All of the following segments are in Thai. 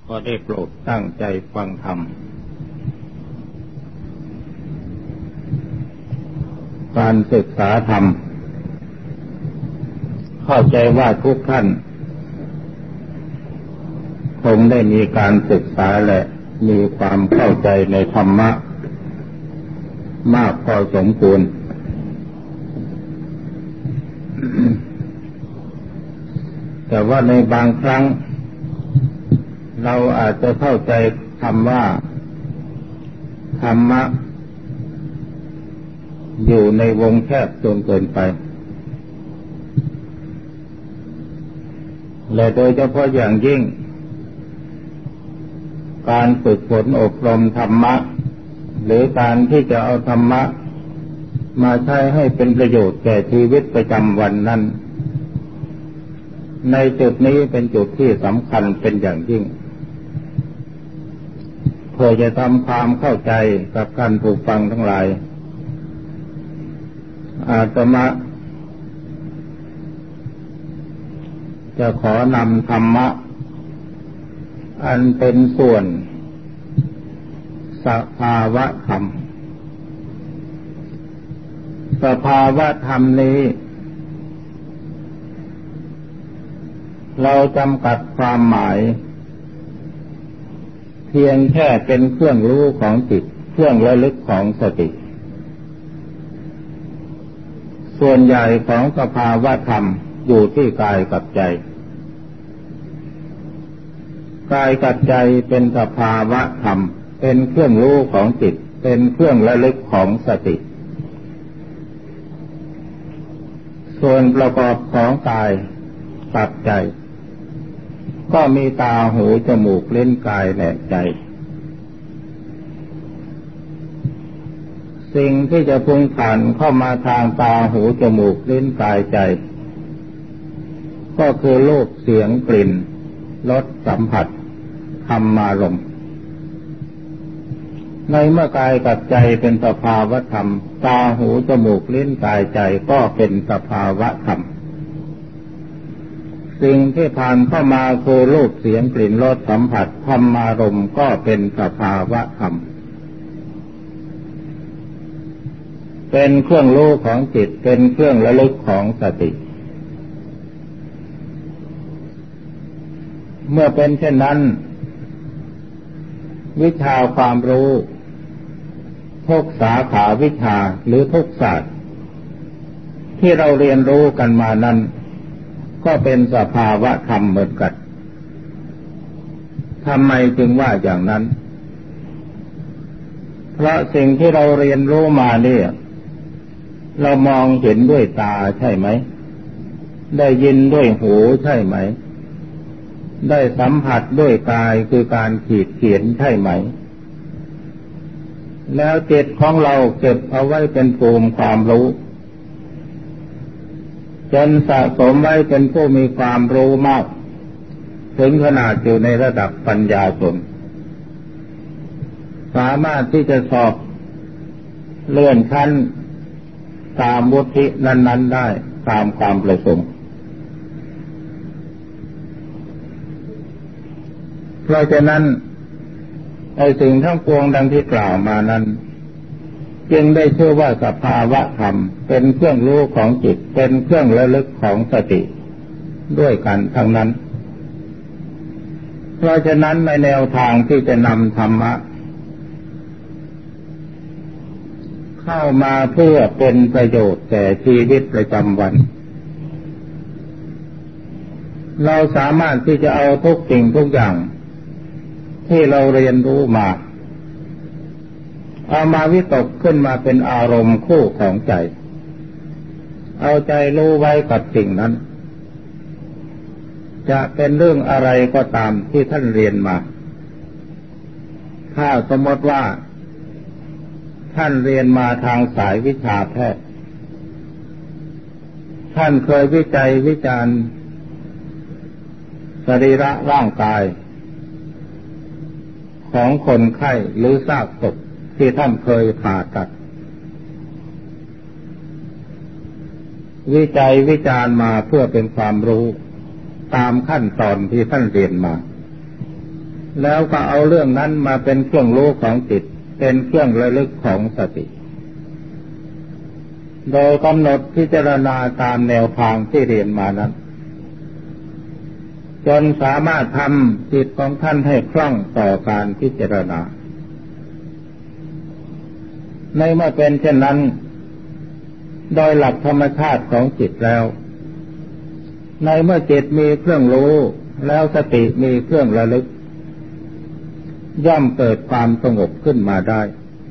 ก็ได้โปรดตั้งใจฟังธรรมการศึกษาธรรมเข้าใจว่าทุกท่านคงได้มีการศึกษาและมีความเข้าใจในธรรมะมากพอสมควรแต่ว่าในบางครั้งเราอาจจะเข้าใจคำว่าธรรมะอยู่ในวงแคบจนเกินไปและโดยเฉพาะอย่างยิ่งการฝึกฝนอบรมธรรมะหรือการที่จะเอาธรรมะมาใช้ให้เป็นประโยชน์แก่ชีวิตประจำวันนั้นในจุดนี้เป็นจุดที่สำคัญเป็นอย่างยิ่งเพื่อจะทำความเข้าใจกับการผู้ฟังทั้งหลายอาตมาจะขอนำธรรมะอันเป็นส่วนสภาวะธรรมสภาวะธรรมนี้เราจำกัดความหมายเพียงแค่เป็นเครื่องรู้ของจิตเครื่องระลึกของสติส่วนใหญ่ของสภาวะธรรมอยู่ที่กายกับใจกายกับใจเป็นสภาวะธรรมเป็นเครื่องรู้ของจิตเป็นเครื่องระลึกของสติส่วนประกอบของกายกับใจก็มีตาหูจมูกลิ้นกายและใจสิ่งที่จะพุ่งผ่านเข้ามาทางตาหูจมูกลิ้นกายใจก็คือรูปเสียงกลิ่นรสสัมผัสธรรมารมณ์ในเมื่อกายกับใจเป็นสภาวะธรรมตาหูจมูกลิ้นกายใจก็เป็นสภาวะธรรมสิ่งที่ผ่านเข้ามาคือรูปเสียงกลิ่นรสสัมผัสธรรมารมณ์ก็เป็นสภาวะธรรมเป็นเครื่องรู้ของจิตเป็นเครื่องระลึกของสติเมื่อเป็นเช่นนั้นวิชาความรู้ทุกสาขาวิชาหรือทุกศาสตร์ที่เราเรียนรู้กันมานั้นก็เป็นสภาวะธรรมเหมือนกันทำไมจึงว่าอย่างนั้นเพราะสิ่งที่เราเรียนรู้มาเนี่ยเรามองเห็นด้วยตาใช่ไหมได้ยินด้วยหูใช่ไหมได้สัมผัสด้วยกายคือการขีดเขียนใช่ไหมแล้วจิตของเราเก็บเอาไว้เป็นภูมิความรู้จนสะสมไว้เป็นผู้มีความรู้มากถึงขนาดอยู่ในระดับปัญญาชนสามารถที่จะสอบเลื่อนขั้นตามวุฒินั้นๆได้ตามความประสงค์เพราะฉะนั้นไอ้สิ่งทั้งปวงดังที่กล่าวมานั้นจึงได้ชื่อว่าสภาวะธรรมเป็นเครื่องรู้ของจิตเป็นเครื่องระลึกของสติด้วยกันทั้งนั้นเพราะฉะนั้นในแนวทางที่จะนำธรรมะเข้ามาเพื่อเป็นประโยชน์แก่ชีวิตประจำวันเราสามารถที่จะเอาทุกสิ่งทุกอย่างที่เราเรียนรู้มาเอามาวิตกขึ้นมาเป็นอารมณ์คู่ของใจเอาใจรู้ไว้กับสิ่งนั้นจะเป็นเรื่องอะไรก็ตามที่ท่านเรียนมาถ้าสมมติว่าท่านเรียนมาทางสายวิชาแพทย์ท่านเคยวิจัยวิจารณ์สรีระร่างกายของคนไข้หรือซากศพที่ท่านเคยผ่าตัดวิจัยวิจารณ์มาเพื่อเป็นความรู้ตามขั้นตอนที่ท่านเรียนมาแล้วก็เอาเรื่องนั้นมาเป็นเครื่องรู้ของจิตเป็นเครื่องระลึกของสติโดยกำหนดพิจารณาตามแนวทางที่เรียนมานั้นจนสามารถทำจิตของท่านให้คล่องต่อการพิจารณาในเมื่อเป็นเช่นนั้นโดยหลักธรรมชาติของจิตแล้วในเมื่อจิตมีเครื่องรู้แล้วสติมีเครื่องระลึกย่อมเกิดความสงบขึ้นมาได้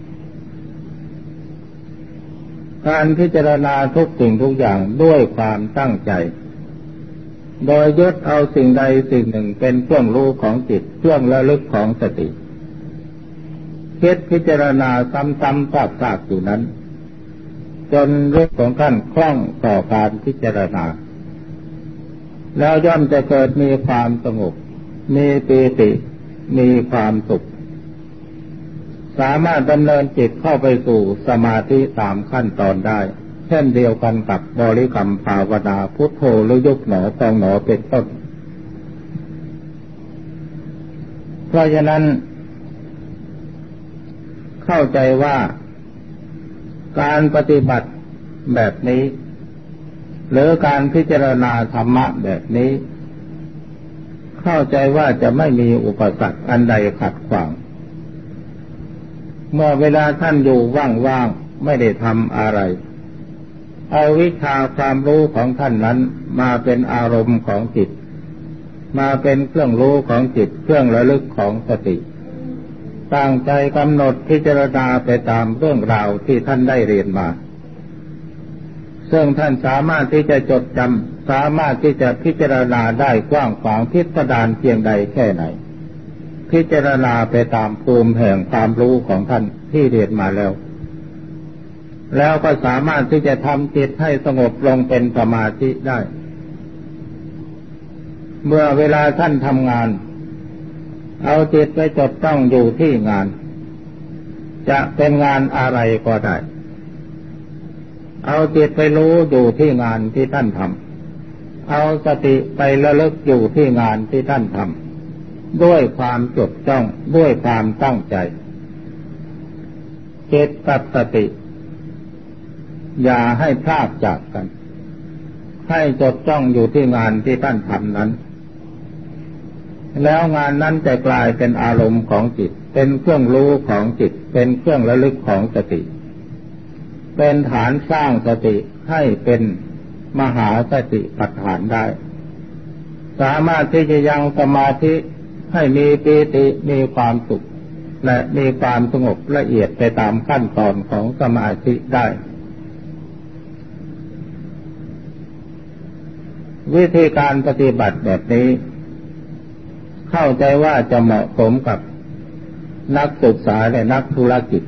การพิจารณาทุกสิ่งทุกอย่างด้วยความตั้งใจโดยยึดเอาสิ่งใดสิ่งหนึ่งเป็นเครื่องรู้ของจิตเครื่องระลึกของสติคิดพิจารณาซ้ำๆซากๆอยู่นั้นจนรู้ของท่านคล่องต่อการพิจารณาแล้วย่อมจะเกิดมีความสงบมีปีติมีความสุขสามารถดำเนินจิตเข้าไปสู่สมาธิตามขั้นตอนได้เช่นเดียวกันกับบริกรรมภาวนาพุทโธหรือยุบหนอพองหนอเป็นต้นเพราะฉะนั้นเข้าใจว่าการปฏิบัติแบบนี้หรือการพิจารณาธรรมะแบบนี้เข้าใจว่าจะไม่มีอุปสรรคอันใดขัดขวางเมื่อเวลาท่านอยู่ว่างๆไม่ได้ทำอะไรเอาวิชาความรู้ของท่านนั้นมาเป็นอารมณ์ของจิตมาเป็นเครื่องรู้ของจิตเครื่องระลึกของสติตั้งใจกำหนดพิจารณาไปตามเรื่องราวที่ท่านได้เรียนมาซึ่งท่านสามารถที่จะจดจำสามารถที่จะพิจารณาได้กว้างขวางพิสดารเพียงใดแค่ไหนพิจารณาไปตามภูมิแห่งความรู้ของท่านที่เรียนมาแล้วก็สามารถที่จะทำจิตให้สงบลงเป็นสมาธิได้เมื่อเวลาท่านทำงานเอาจิตไปจดจ้องอยู่ที่งานจะเป็นงานอะไรก็ได้เอาจิตไปรู้อยู่ที่งานที่ท่านทำเอาสติไประลึกอยู่ที่งานที่ท่านทำด้วยความจดจ้องด้วยความตั้งใจจิตกับสติอย่าให้พลาดจากกันให้จดจ้องอยู่ที่งานที่ท่านทำนั้นแล้วงานนั้นจะกลายเป็นอารมณ์ของจิตเป็นเครื่องรู้ของจิตเป็นเครื่องระลึกของสติเป็นฐานสร้างสติให้เป็นมหาสติปัฏฐานได้สามารถที่จะยังสมาธิให้มีปีติมีความสุขและมีความสงบละเอียดไปตามขั้นตอนของสมาธิได้วิธีการปฏิบัติแบบนี้เข้าใจว่าจะเหมาะสมกับนักศึกษาและนักธุรกิจ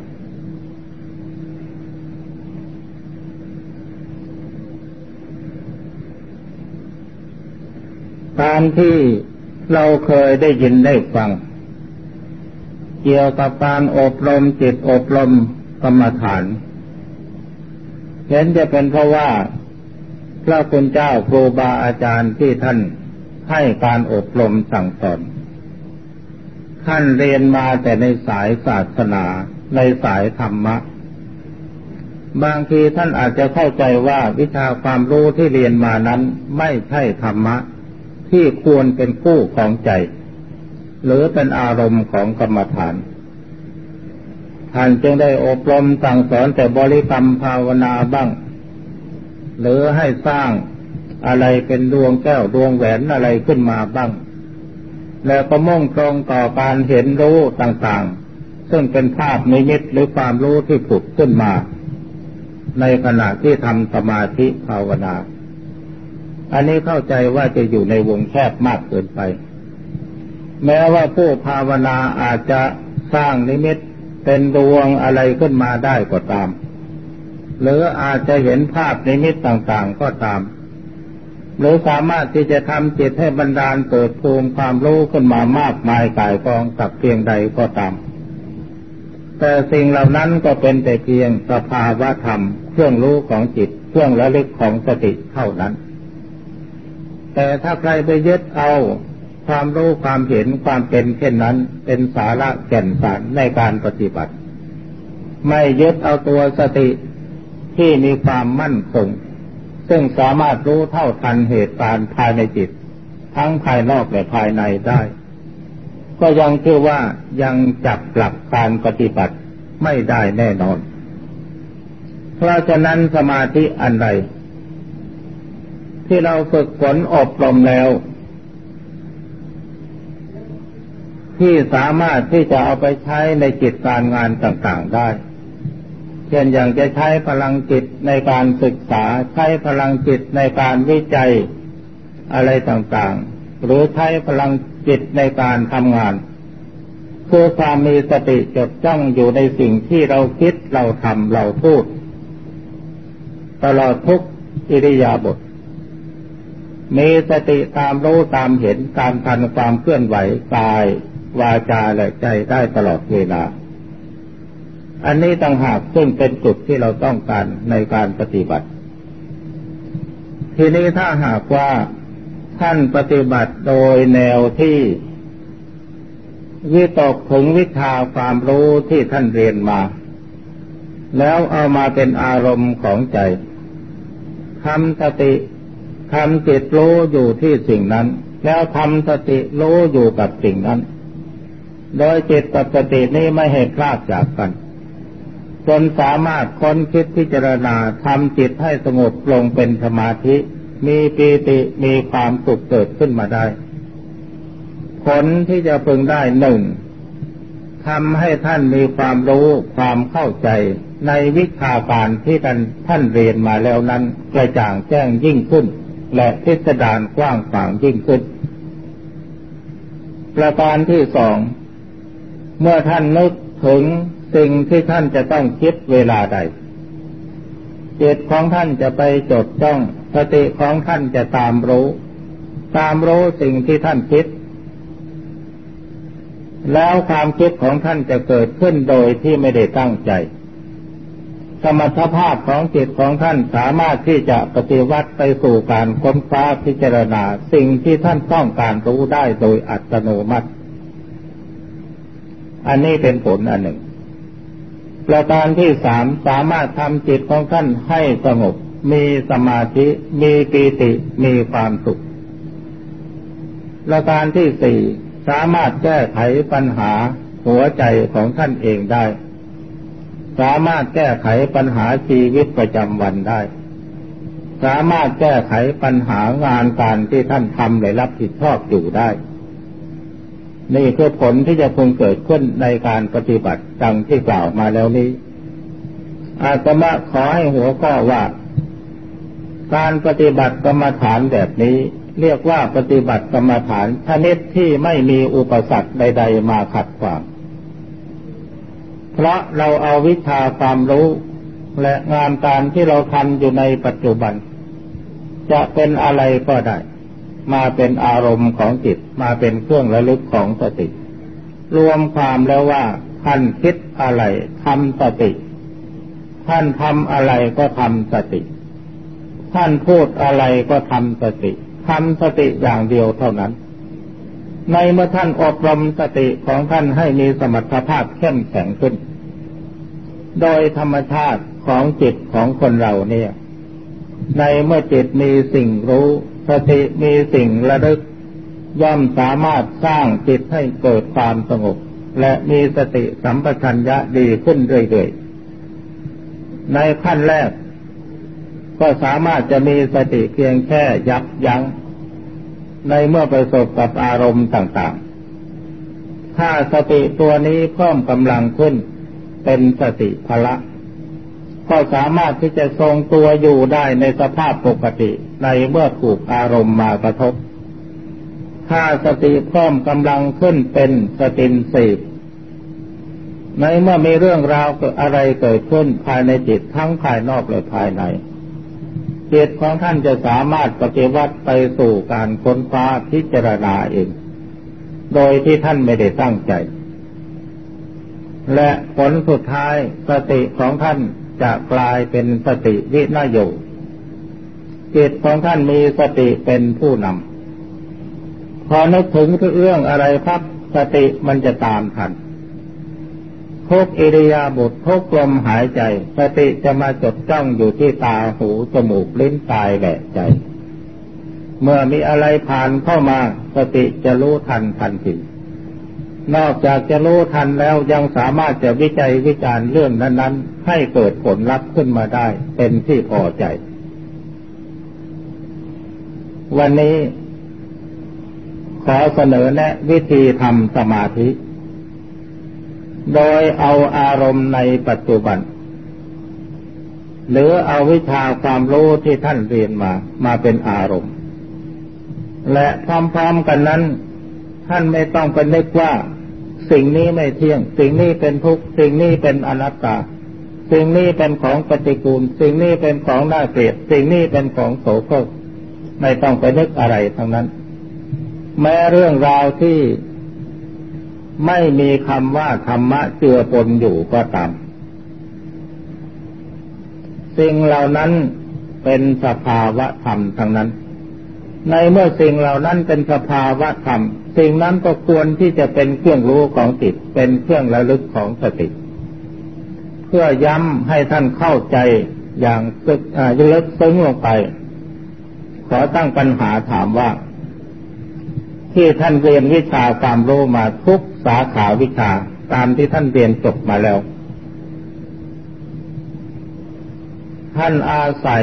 ตามที่เราเคยได้ยินได้ฟังเกี่ยวกับการอบรมจิตอบรมกรรมฐานเห็นจะเป็นเพราะว่าพระคุณเจ้าครูบาอาจารย์ที่ท่านให้การอบรมสั่งสอนท่านเรียนมาแต่ในสายศาสนาในสายธรรมะบางทีท่านอาจจะเข้าใจว่าวิชาความรู้ที่เรียนมานั้นไม่ใช่ธรรมะที่ควรเป็นคู่ของใจหรือเป็นอารมณ์ของกรรมฐานท่านจึงได้อบรมสั่งสอนแต่บริกรรมภาวนาบ้างหรือให้สร้างอะไรเป็นดวงแก้วดวงแหวนอะไรขึ้นมาบ้างแล้วก็มุ่งตรงต่อการเห็นรู้ต่างๆซึ่งเป็นภาพนิมิตหรือความรู้ที่ผุดขึ้นมาในขณะที่ทำสมาธิภาวนาอันนี้เข้าใจว่าจะอยู่ในวงแคบมากเกินไปแม้ว่าผู้ภาวนาอาจจะสร้างนิมิตเป็นดวงอะไรขึ้นมาได้ก็ตามหรืออาจจะเห็นภาพนิมิตต่างๆก็ตามหรือสามารถที่จะทำจิตให้บันดาลเกิดภูมิความรู้ขึ้นมามากมายก่ายกองสักเพียงใดก็ตามแต่สิ่งเหล่านั้นก็เป็นแต่เพียงสภาวะธรรมเครื่องรู้ของจิตเครื่องระลึกของสติเท่านั้นแต่ถ้าใครไปยึดเอาความรู้ความเห็นความเป็นเช่นนั้นเป็นสาระแก่นสารในการปฏิบัติไม่ยึดเอาตัวสติที่มีความมั่นคงซึ่งสามารถรู้เท่าทันเหตุการณ์ภายในจิตทั้งภายนอกและภายในได้ก็ยังชื่อว่ายังจับหลักการปฏิบัติไม่ได้แน่นอนเพราะฉะนั้นสมาธิอันใดที่เราฝึกฝนอบรมแล้วที่สามารถที่จะเอาไปใช้ในกิจการงานต่างๆได้เช่นอย่างจะใช้พลังจิตในการศึกษาใช้พลังจิตในการวิจัยอะไรต่างๆหรือใช้พลังจิตในการทำงานเพื่อความมีสติจดจ้องอยู่ในสิ่งที่เราคิดเราทำเราพูดตลอดทุกอิริยาบถมีสติตามรู้ตามเห็นตามทันความเคลื่อนไหวกายวาจาและใจได้ตลอดเวลาอันนี้ต่างหากซึ่งเป็นจุดที่เราต้องการในการปฏิบัติทีนี้ถ้าหากว่าท่านปฏิบัติโดยแนวที่วิตกถึงวิชาความรู้ที่ท่านเรียนมาแล้วเอามาเป็นอารมณ์ของใจทำสติทำจิตรู้อยู่ที่สิ่งนั้นแล้วทำสติรู้อยู่กับสิ่งนั้นโดยจิตกับสตินี้ไม่ให้พลาดจากกันจนสามารถค้นคิดพิจารณาทำจิตให้สงบลงเป็นสมาธิมีปีติมีความสุขเกิดขึ้นมาได้ผลที่จะพึงได้หนึ่งทำให้ท่านมีความรู้ความเข้าใจในวิชาการที่ท่านเรียนมาแล้วนั้นกระจ่างแจ้งยิ่งขึ้นและพิสดารกว้างขวางยิ่งขึ้นประการที่สองเมื่อท่านนึกถึงสิ่งที่ท่านจะต้องคิดเวลาใดจิตของท่านจะไปจดจ้องสติของท่านจะตามรู้สิ่งที่ท่านคิดแล้วความคิดของท่านจะเกิดขึ้นโดยที่ไม่ได้ตั้งใจสมรรถภาพของจิตของท่านสามารถที่จะปฏิวัติไปสู่การค้นคว้าพิจารณาสิ่งที่ท่านต้องการรู้ได้โดยอัตโนมัติอันนี้เป็นผลอันหนึ่งประการที่สามสามารถทำจิตของท่านให้สงบมีสมาธิมีปีติมีความสุขประการที่สี่สามารถแก้ไขปัญหาหัวใจของท่านเองได้สามารถแก้ไขปัญหาชีวิตประจำวันได้สามารถแก้ไขปัญหางานการที่ท่านทำและรับผิดชอบอยู่ได้นี่คือผลที่จะพึงเกิดขึ้นในการปฏิบัติดังที่กล่าวมาแล้วนี้อาตมาขอให้หัวข้อว่าการปฏิบัติกรรมฐานแบบนี้เรียกว่าปฏิบัติกรรมฐานชนิดที่ไม่มีอุปสรรคใดๆมาขัดขวางเพราะเราเอาวิชาความรู้และงานการที่เราทำอยู่ในปัจจุบันจะเป็นอะไรก็ได้มาเป็นอารมณ์ของจิตมาเป็นเครื่องระลึกของสติรวมความแล้วว่าท่านคิดอะไรทำสติท่านทำอะไรก็ทำสติท่านพูดอะไรก็ทำสติทำสติอย่างเดียวเท่านั้นในเมื่อท่านอบรมสติของท่านให้มีสมรรถภาพเข้มแข็งขึ้นโดยธรรมชาติของจิตของคนเราเนี่ยในเมื่อจิตมีสิ่งรู้สติมีสิ่งระลึกย่อมสามารถสร้างจิตให้เกิดความสงบและมีสติสัมปชัญญะดีขึ้นเรื่อยๆในขั้นแรกก็สามารถจะมีสติเพียงแค่ยับยั้งในเมื่อประสบกับอารมณ์ต่างๆถ้าสติตัวนี้เพิ่มกำลังขึ้นเป็นสติพละก็สามารถที่จะทรงตัวอยู่ได้ในสภาพปกติในเมื่อถูกอารมณ์มากระทบถ้าสติเพิ่มกำลังขึ้นเป็นสตินทรีย์ในเมื่อมีเรื่องราวอะไรเกิดขึ้นภายในจิตทั้งภายนอกและภายในจิตของท่านจะสามารถปฏิวัติไปสู่การค้นคว้าพิจารณาเองโดยที่ท่านไม่ได้ตั้งใจและผลสุดท้ายสติของท่านจะกลายเป็นสติวินโยจิตของท่านมีสติเป็นผู้นำพอนึกถึงเรื่องอะไรครับสติมันจะตามทันทุกอิริยาบถทุกลมหายใจสติจะมาจดจ้องอยู่ที่ตาหูจมูกลิ้นกายและใจเมื่อมีอะไรผ่านเข้ามาสติจะรู้ทันทันทีนอกจากจะรู้ทันแล้วยังสามารถจะวิจัยวิจารณ์เรื่องนั้นๆให้เกิดผลลัพธ์ขึ้นมาได้เป็นที่พอใจวันนี้ขอเสนอแนะวิธีทำสมาธิโดยเอาอารมณ์ในปัจจุบันหรือเอาวิชาความรู้ที่ท่านเรียนมาเป็นอารมณ์และพร้อมๆกันนั้นท่านไม่ต้องไปนึกว่าสิ่งนี้ไม่เที่ยงสิ่งนี้เป็นทุกข์สิ่งนี้เป็นอนัตตาสิ่งนี้เป็นของปฏิกูลสิ่งนี้เป็นของน่าเกลียดสิ่งนี้เป็นของโสโครกไม่ต้องไปนึกอะไรทั้งนั้นแม้เรื่องราวที่ไม่มีคำว่าธรรมะเจือปนอยู่ก็ตามสิ่งเหล่านั้นเป็นสภาวะธรรมทั้งนั้นในเมื่อสิ่งเหล่านั้นเป็นสภาวะธรรมสิ่งนั้นก็ควรที่จะเป็นเครื่องรู้ของจิตเป็นเครื่องระลึกของสติเพื่อย้ำให้ท่านเข้าใจอย่างลึกซึ้งลงไปขอตั้งปัญหาถามว่าที่ท่านเรียนวิชาความรู้มาทุกสาขาวิชาตามที่ท่านเรียนจบมาแล้วท่านอาศัย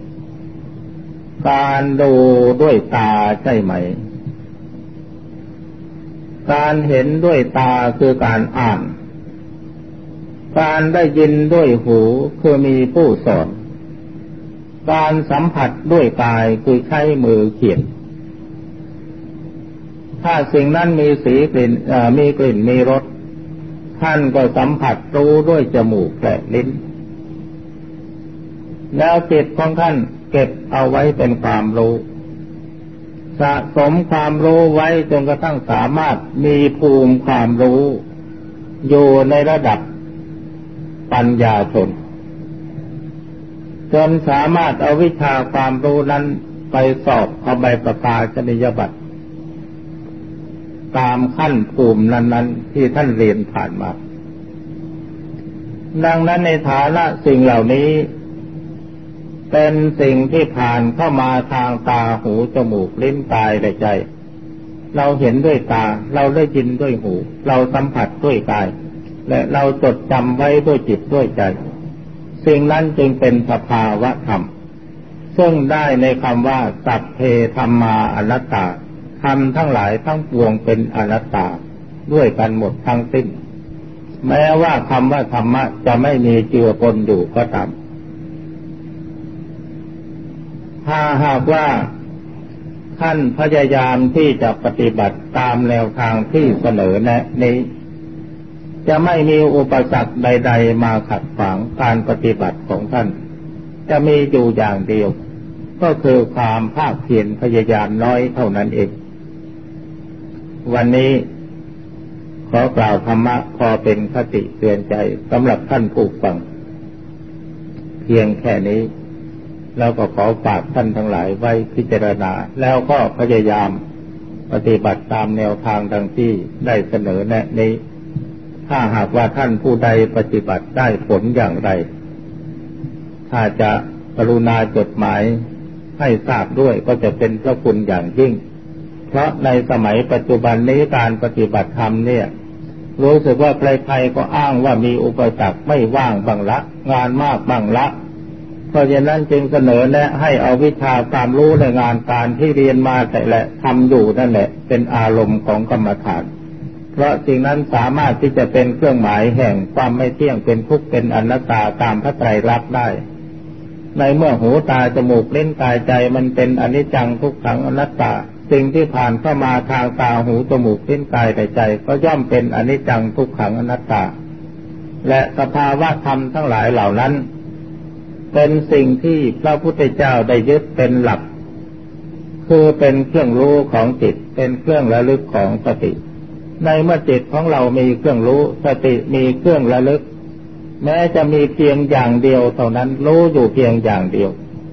การดูด้วยตาใช่ไหมการเห็นด้วยตาคือการอ่านการได้ยินด้วยหูคือมีผู้สอนการสัมผัสด้วยกายคือใช้มือเขียนถ้าสิ่งนั้นมีสีกลิ่นมีกลิ่นมีรสท่านก็สัมผัสรู้ด้วยจมูกและลิ้นแล้วจิตของท่านเก็บเอาไว้เป็นความรู้สะสมความรู้ไว้จนกระทั่งสามารถมีภูมิความรู้อยู่ในระดับปัญญาชนจนสามารถเอาวิชาความรู้นั้นไปสอบเอาใบประกาศนียบัตรตามขั้นภูมินั้นๆที่ท่านเรียนผ่านมาดังนั้นในฐานะสิ่งเหล่านี้เป็นสิ่งที่ผ่านเข้ามาทางตาหูจมูกลิ้นกายและใจเราเห็นด้วยตาเราได้ยินด้วยหูเราสัมผัสด้วยกายและเราจดจำไว้ด้วยจิตด้วยใจสิ่งนั้นจึงเป็นสภาวะธรรมซึ่งได้ในคำว่าสัพเพธัมมาอนัตตาธรรมทั้งหลายทั้งปวงเป็นอนัตตาด้วยกันหมดทั้งสิ้นแม้ว่าคำว่าธรรมะจะไม่มีเจือปนอยู่ก็ตามถ้าหากว่าท่านพยายามที่จะปฏิบัติตามแนวทางที่เสนอแนะนี้จะไม่มีอุปสรรคใดๆมาขัดขวางการปฏิบัติของท่านจะมีอยู่อย่างเดียวก็คือความภาคเพียรพยายามน้อยเท่านั้นเองวันนี้ขอกล่าวธรรมะพอเป็นคติเตือนใจสำหรับท่านผู้ฟังเพียงแค่นี้แล้วก็ขอฝากท่านทั้งหลายไว้พิจารณาแล้วก็พยายามปฏิบัติตามแนวทางดังที่ได้เสนอแนะนี้ถ้าหากว่าท่านผู้ใดปฏิบัติได้ผลอย่างไรถ้าจะกรุณาจดหมายให้ทราบด้วยก็จะเป็นพระคุณอย่างยิ่งเพราะในสมัยปัจจุบันนี้การปฏิบัติธรรมเนี่ยรู้สึกว่าใครๆก็อ้างว่ามีอุปสรรคไม่ว่างบ้างละงานมากบ้างละเพราะฉะนั้นจึงเสนอแนะให้เอาวิชาความรู้ในงานการที่เรียนมาแต่ละทำอยู่นั่นแหละเป็นอารมณ์ของกรรมฐานเพราะสิ่งนั้นสามารถที่จะเป็นเครื่องหมายแห่งความไม่เที่ยงเป็นทุกข์เป็นอนัตตาตามพระไตรลักษณ์ได้ในเมื่อหูตาจมูกลิ้นกายใจมันเป็นอนิจจังทุกขังอนัตตาสิ่งที่ผ่านเข้ามาทางตาหูจมูกลิ้นกายใจก็ย่อมเป็นอนิจจังทุกขังอนัตตาและสภาวะธรรมทั้งหลายเหล่านั้นเป็นสิ่งที่พระพุทธเจ้าได้ยึดเป็นหลักคือเป็นเครื่องรู้ของจิตเป็นเครื่องระลึกของสติในเมื่อจิตของเรามีเครื่องรู้สติมีเครื่องระลึกแม้จะมีเพียงอย่างเดียวเท่านั้นรู้อยู่เพียงอย่างเดียว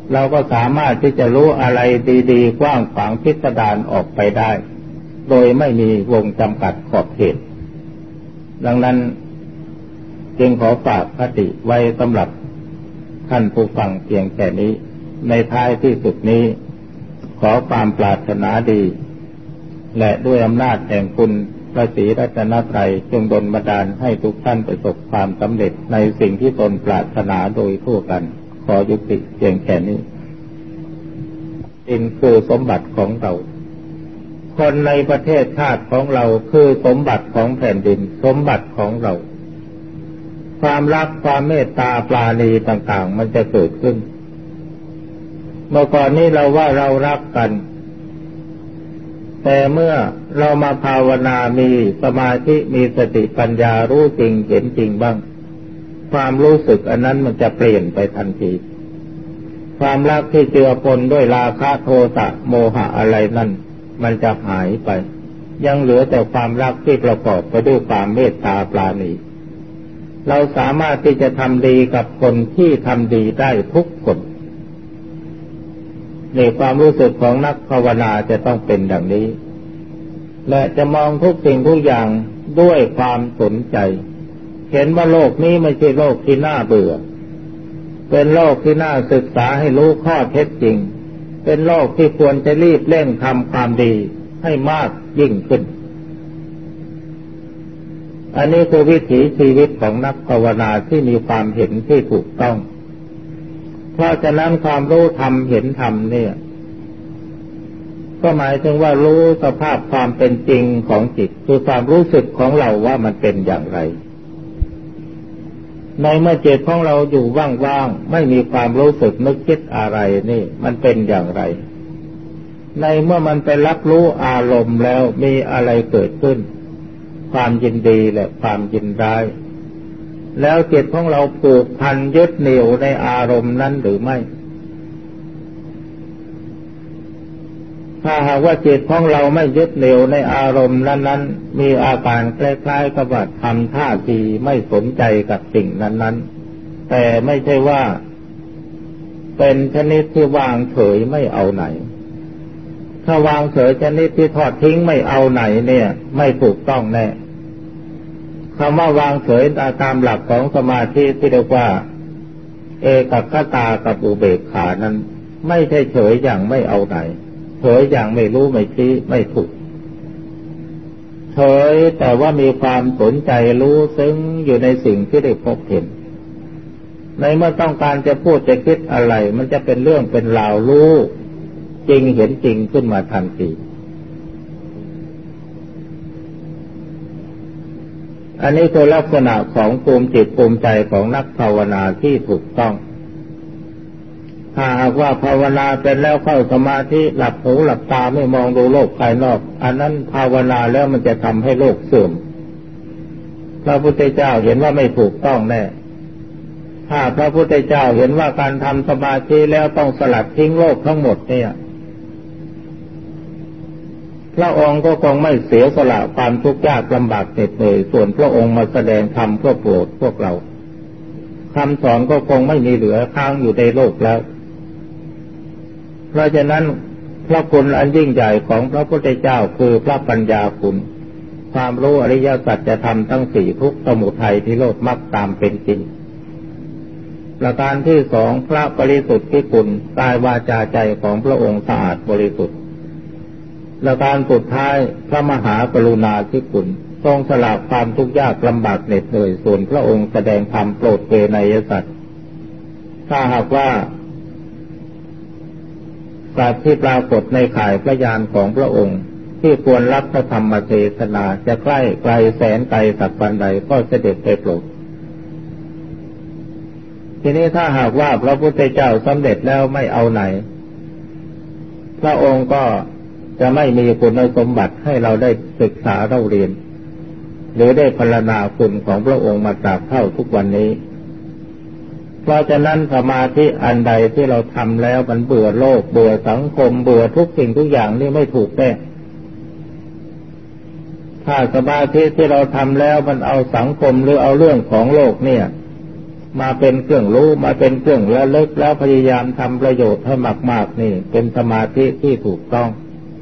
เราก็สามารถที่จะรู้อะไรดีๆกว้างขวางพิสดารออกไปได้โดยไม่มีวงจำกัดขอบเขตดังนั้นจึงขอฝากคติไว้สำหรับท่านผู้ฟังเพียงแค่นี้ในท้ายที่สุดนี้ขอความปรารถนาดีและด้วยอำนาจแห่งคุณพระศรีรัตนตรัยจงดลบันดาลให้ทุกท่านประสบความสำเร็จในสิ่งที่ตนปรารถนาโดยทั่วกันขอยุติเพียงแค่นี้ดินคือสมบัติของเราคนในประเทศชาติของเราคือสมบัติของแผ่นดินสมบัติของเราความรักความเมตตาปราณีต่างๆมันจะเกิดขึ้นเมื่อก่อนนี้เราว่าเรารักกันแต่เมื่อเรามาภาวนามีสมาธิมีสติปัญญารู้จริงเห็นจริงบ้างความรู้สึกอันนั้นมันจะเปลี่ยนไปทันทีความรักที่เจือปนด้วยราคะโทสะโมหะอะไรนั่นมันจะหายไปยังเหลือแต่ความรักที่ประกอบไปด้วยความเมตตาปราณีเราสามารถที่จะทำดีกับคนที่ทำดีได้ทุกคนในความรู้สึกของนักภาวนาจะต้องเป็นดังนี้และจะมองทุกสิ่งทุกอย่างด้วยความสนใจเห็นว่าโลกนี้ไม่ใช่โลกที่น่าเบื่อเป็นโลกที่น่าศึกษาให้รู้ข้อเท็จจริงเป็นโลกที่ควรจะรีบเร่งทำความดีให้มากยิ่งขึ้นอันนี้คือวิถีชีวิตของนักภาวนาที่มีความเห็นที่ถูกต้องเพราะฉะนั้นความรู้ธรรมเห็นธรรมเนี่ยก็หมายถึงว่ารู้สภาพความเป็นจริงของจิตคือความรู้สึกของเราว่ามันเป็นอย่างไรในเมื่อจิตของเราอยู่ว่างๆไม่มีความรู้สึกนึกคิดอะไรนี่มันเป็นอย่างไรในเมื่อมันไปรับรู้อารมณ์แล้วมีอะไรเกิดขึ้นความยินดีและความยินร้ายแล้วจิตของเราผูกพันยึดเหนี่ยวในอารมณ์นั้นหรือไม่ถ้าหากว่าจิตของเราไม่ยึดเหนี่ยวในอารมณ์นั้นๆมีอาการคล้ายๆกับว่าทำท่าทีไม่สนใจกับสิ่งนั้นๆแต่ไม่ใช่ว่าเป็นชนิดที่วางเฉยไม่เอาไหนถ้าวางเฉยชนิดที่ทอดทิ้งไม่เอาไหนเนี่ยไม่ถูกต้องแน่คำว่าวางเฉยตามหลักของสมาธิที่เรียกว่าเอกคตากับอุเบกขานั้นไม่ใช่เฉยอย่างไม่เอาไหนเฉยอย่างไม่รู้ไม่ชี้ไม่ถูกเฉยแต่ว่ามีความสนใจรู้ซึ้งอยู่ในสิ่งที่ได้พบเห็นในเมื่อต้องการจะพูดจะคิดอะไรมันจะเป็นเรื่องเป็นราวรู้จริงเห็นจริงขึ้นมาทันทีอันนี้คือลักษณะของภูมิจิตภูมิใจของนักภาวนาที่ถูกต้องถ้าหากว่าภาวนาเป็นแล้วเข้าสมาธิหลับหูหลับตาไม่มองดูโลกภายนอกอันนั้นภาวนาแล้วมันจะทำให้โลกเสื่อมพระพุทธเจ้าเห็นว่าไม่ถูกต้องแน่ถ้าพระพุทธเจ้าเห็นว่าการทำสมาธิแล้วต้องสลัดทิ้งโลกทั้งหมดเนี่ยพระองค์ก็คงไม่เสียสละความทุกข์ยากลำบากเหน็ดเหนื่อยส่วนพระองค์มาแสดงธรรมเพื่อโปรดพวกเราคำสอนก็คงไม่มีเหลือค้างอยู่ในโลกแล้วเพราะฉะนั้นพระคุณอันยิ่งใหญ่ของพระพุทธเจ้าคือพระปัญญาคุณความรู้อริยสัจธรรมทั้งสี่ทุกข์สมุทัยนิโรธมรรคตามเป็นจริงประการที่สองพระบริสุทธิ์ที่คุณกายวาจาใจของพระองค์สะอาดบริสุทธิ์ประการสุดท้ายพระมหากรุณาธิคุณทรงสละความทุกข์ยากลำบากเหน็ดเหนื่อยส่วนพระองค์แสดงธรรมโปรดเวไนยสัตว์ถ้าหากว่าสัตว์ที่ปรากฏในข่ายพระญาณของพระองค์ที่ควรรับพระธรรมเทศนาจะใกล้ไกลแสนไกลสักวันใดก็เสด็จไปโปรดทีนี้ถ้าหากว่าพระพุทธเจ้าสำเร็จแล้วไม่เอาไหนพระองค์ก็จะไม่มีคุณสมบัติให้เราได้ศึกษาเราเรียนหรือได้พรรณนาคุณของพระองค์มาตราบเท่าทุกวันนี้เพราะฉะนั้นสมาธิอันใดที่เราทำแล้วมันเบื่อโลกเบื่อสังคมเบื่อทุกสิ่งทุกอย่างนี่ไม่ถูกแน่ถ้าสมาธิที่เราทำแล้วมันเอาสังคมหรือเอาเรื่องของโลกเนี่ยมาเป็นเครื่องรู้มาเป็นเครื่องระลึกแล้วพยายามทำประโยชน์ให้มากๆนี่เป็นสมาธิที่ถูกต้อง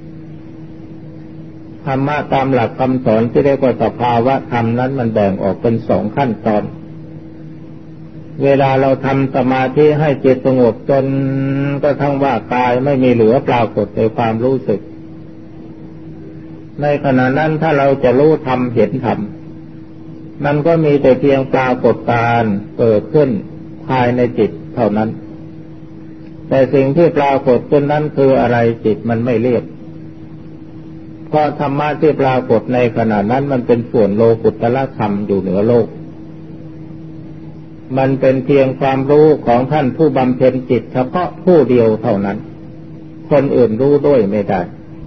ธรรมะตามหลักคำสอนที่เรียกว่าสภาวะธรรมนั้นมันแบ่งออกเป็น2ขั้นตอนเวลาเราทำสมาธิให้จิตสงบจนก็ทั้งว่ากายไม่มีเหลือปรากฏในความรู้สึกในขณะนั้นถ้าเราจะรู้ธรรมเห็นธรรมมันก็มีแต่เพียงปรากฏการณ์เกิดขึ้นภายในจิตเท่านั้นแต่สิ่งที่ปรากฏขึ้นนั้นคืออะไรจิตมันไม่เรียบเพราะธรรมะที่ปรากฏในขณะนั้นมันเป็นส่วนโลกุตตรธรรมอยู่เหนือโลกมันเป็นเพียงความรู้ของท่านผู้บำเพ็ญจิตเฉพาะผู้เดียวเท่านั้นคนอื่นรู้ด้วยไม่ได้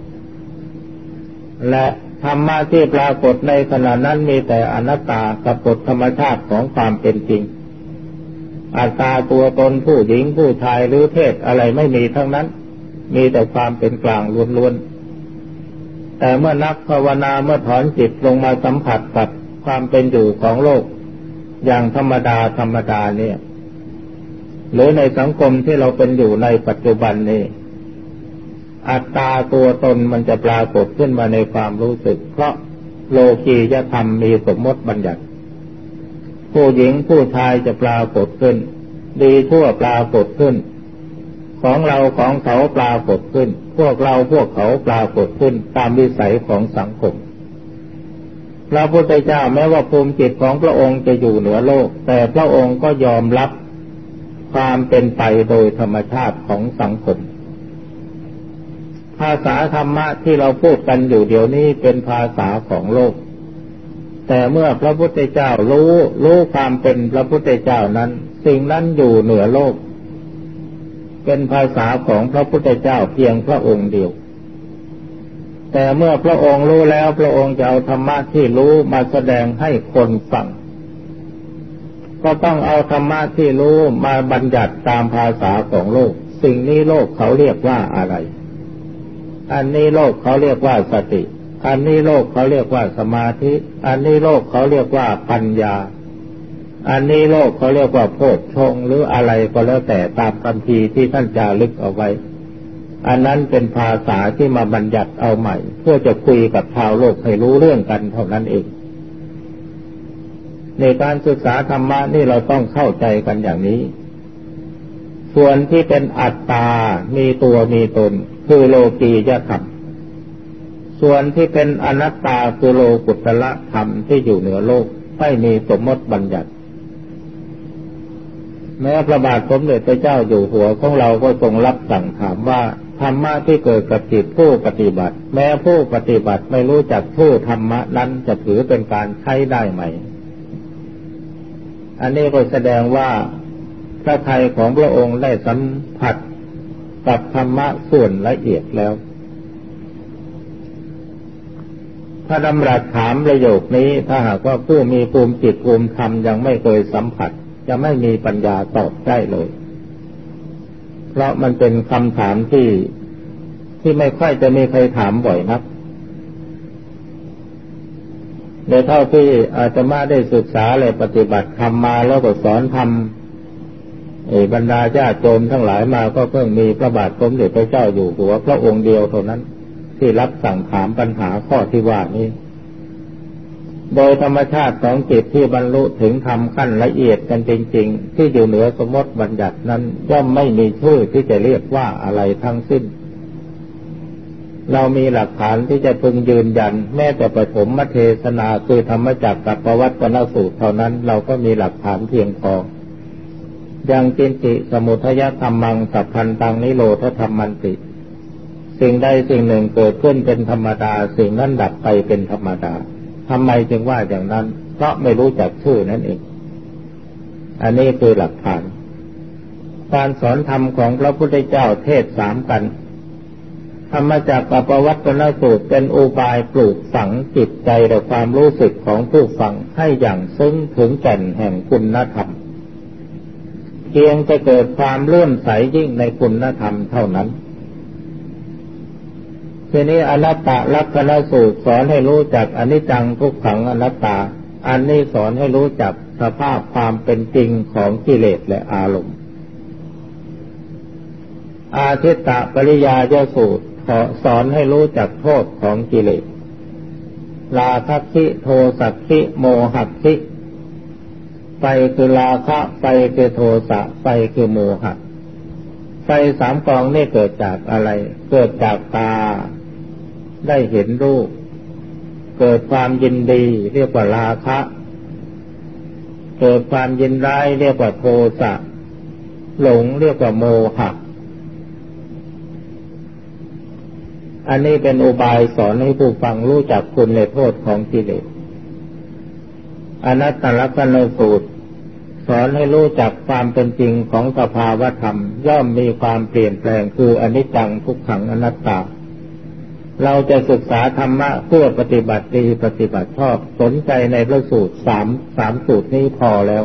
และธรรมะที่ปรากฏในขณะนั้นมีแต่อนัตตากับกฎธรรมชาติของความเป็นจริงอัตตาตัวตนผู้หญิงผู้ชายหรือเพศอะไรไม่มีทั้งนั้นมีแต่ความเป็นกลางล้วนๆแต่เมื่อนักภาวนาเมื่อถอนจิตลงมาสัมผัสกับความเป็นอยู่ของโลกอย่างธรรมดาเนี่ยหรือในสังคมที่เราเป็นอยู่ในปัจจุบันนี้อัตตาตัวตนมันจะปรากฏขึ้นมาในความรู้สึกเพราะโลกียธรรมมีสมมติบัญญัติผู้หญิงผู้ชายจะปรากฏขึ้นดีชั่วปรากฏขึ้นของเราของเขาปรากฏขึ้นพวกเราพวกเขาปรากฏขึ้นตามวิสัยของสังคมพระพุทธเจ้าแม้ว่าภูมิจิตของพระองค์จะอยู่เหนือโลกแต่พระองค์ก็ยอมรับความเป็นไปโดยธรรมชาติของสังคมภาษาธรรมะที่เราพูดกันอยู่เดี๋ยวนี้เป็นภาษาของโลกแต่เมื่อพระพุทธเจ้ารู้ความเป็นพระพุทธเจ้านั้นสิ่งนั้นอยู่เหนือโลกเป็นภาษาของพระพุทธเจ้าเพียงพระองค์เดียวแต่เมื่อพระองค์รู้แล้วพระองค์จะเอาธรรมะที่รู้มาแสดงให้คนฟังก็ต้องเอาธรรมะที่รู้มาบัญญัติตามภาษาของโลกสิ่งนี้โลกเขาเรียกว่าอะไรอันนี้โลกเขาเรียกว่าสติอันนี้โลกเขาเรียกว่าสมาธิอันนี้โลกเขาเรียกว่าปัญญาอันนี้โลกเขาเรียกว่าโพชฌงค์หรืออะไรก็แล้วแต่ตามคัมภีร์ที่ท่านจารึกเอาไว้อันนั้นเป็นภาษาที่มาบัญญัติเอาใหม่เพื่อจะคุยกับชาวโลกให้รู้เรื่องกันเท่านั้นเองในการศึกษาธรรมะนี่เราต้องเข้าใจกันอย่างนี้ส่วนที่เป็นอัตตามีตัวมีตนคือโลกียธรรมส่วนที่เป็นอนัตตาคือโลกุตตรธรรมที่อยู่เหนือโลกไม่มีสมมติบัญญัติแม้พระบาทสมเด็จพระเจ้าอยู่หัวของเราก็ทรงรับสั่งถามว่าธรรมะที่เกิดกับจิตผู้ปฏิบัติแม้ผู้ปฏิบัติไม่รู้จักผู้ธรรมะนั้นจะถือเป็นการใช้ได้ไหมอันนี้ก็แสดงว่าพระทัยของพระองค์ได้สัมผัสกับธรรมะส่วนละเอียดแล้วถ้าดำรัสถามประโยคนี้ถ้าหากว่าผู้มีภูมิจิตภูมิธรรมยังไม่เคยสัมผัสจะไม่มีปัญญาตอบได้เลยเพราะมันเป็นคำถามที่ไม่ค่อยจะมีใครถามบ่อยนักในเท่าที่อาตมาได้ศึกษาและปฏิบัติธรรมมาแล้วก็สอนธรรมบรรดาญาติโยมทั้งหลายมาก็เพิ่งมีพระบาทสมเด็จพระเจ้าอยู่หัวพระองค์เดียวเท่านั้นที่รับสั่งถามปัญหาข้อที่ว่านี้โดยธรรมชาติของจิตที่บรรลุถึงธรรมขั้นละเอียดกันจริงๆที่อยู่เหนือสมมติบัญญัตินั้นย่อมไม่มีชื่อที่จะเรียกว่าอะไรทั้งสิ้นเรามีหลักฐานที่จะพึงยืนยันแม้แต่ปฐมเทศนาคือธรรมจักรกับปวัตตนสูตรเท่านั้นเราก็มีหลักฐานเพียงพอยังจินติสมุทัยธรรมังสัพพันตังนิโรธธรรมันติสิ่งใดสิ่งหนึ่งเกิดขึ้นเป็นธรรมดาสิ่งนั้นดับไปเป็นธรรมดาทำไมจึงว่าอย่างนั้นเพราะไม่รู้จักชื่อนั่นเองอันนี้คือหลักฐานการสอนธรรมของพระพุทธเจ้าเทศสามกันธรรมจักรกับปวัตตนสูตรเป็นอุบายปลูกฝังจิตใจและความรู้สึกของผู้ฟังให้อย่างซึ้งถึงแก่นแห่งคุณธรรมเพียงจะเกิดความเลื่อมใสยิ่งในคุณธรรมเท่านั้นทีนี้อนัตตลักษณสูตรสอนให้รู้จักอนิจจังทุกขังอนัตตาอันนี้สอนให้รู้จักไตสภาพความเป็นจริงของกิเลสและอารมณ์อาทิตตปริยายสูตรสอนให้รู้จักโทษของกิเลสราคะคิโทสักคิโมหะคิไฟคือราคะไฟคือโทสะไฟคือโมหะไฟสามกองนี่เกิดจากอะไรเกิดจากตาได้เห็นรูปเกิดความยินดีเรียกว่าราคะเกิดความยินร้ายเรียกว่าโทสะหลงเรียกว่าโมหะอันนี้เป็นอุบายสอนให้ผู้ฟังรู้จักคุณและโทษของกิเลสอนัตตลักษณสูตรสอนให้รู้จักความเป็นจริงของสภาวธรรมย่อมมีความเปลี่ยนแปลงคืออนิจจังทุกขังอนัตตาเราจะศึกษาธรรมะเพื่อปฏิบัติดีปฏิบัติชอบสนใจในพระสูตรสามสูตรนี้พอแล้ว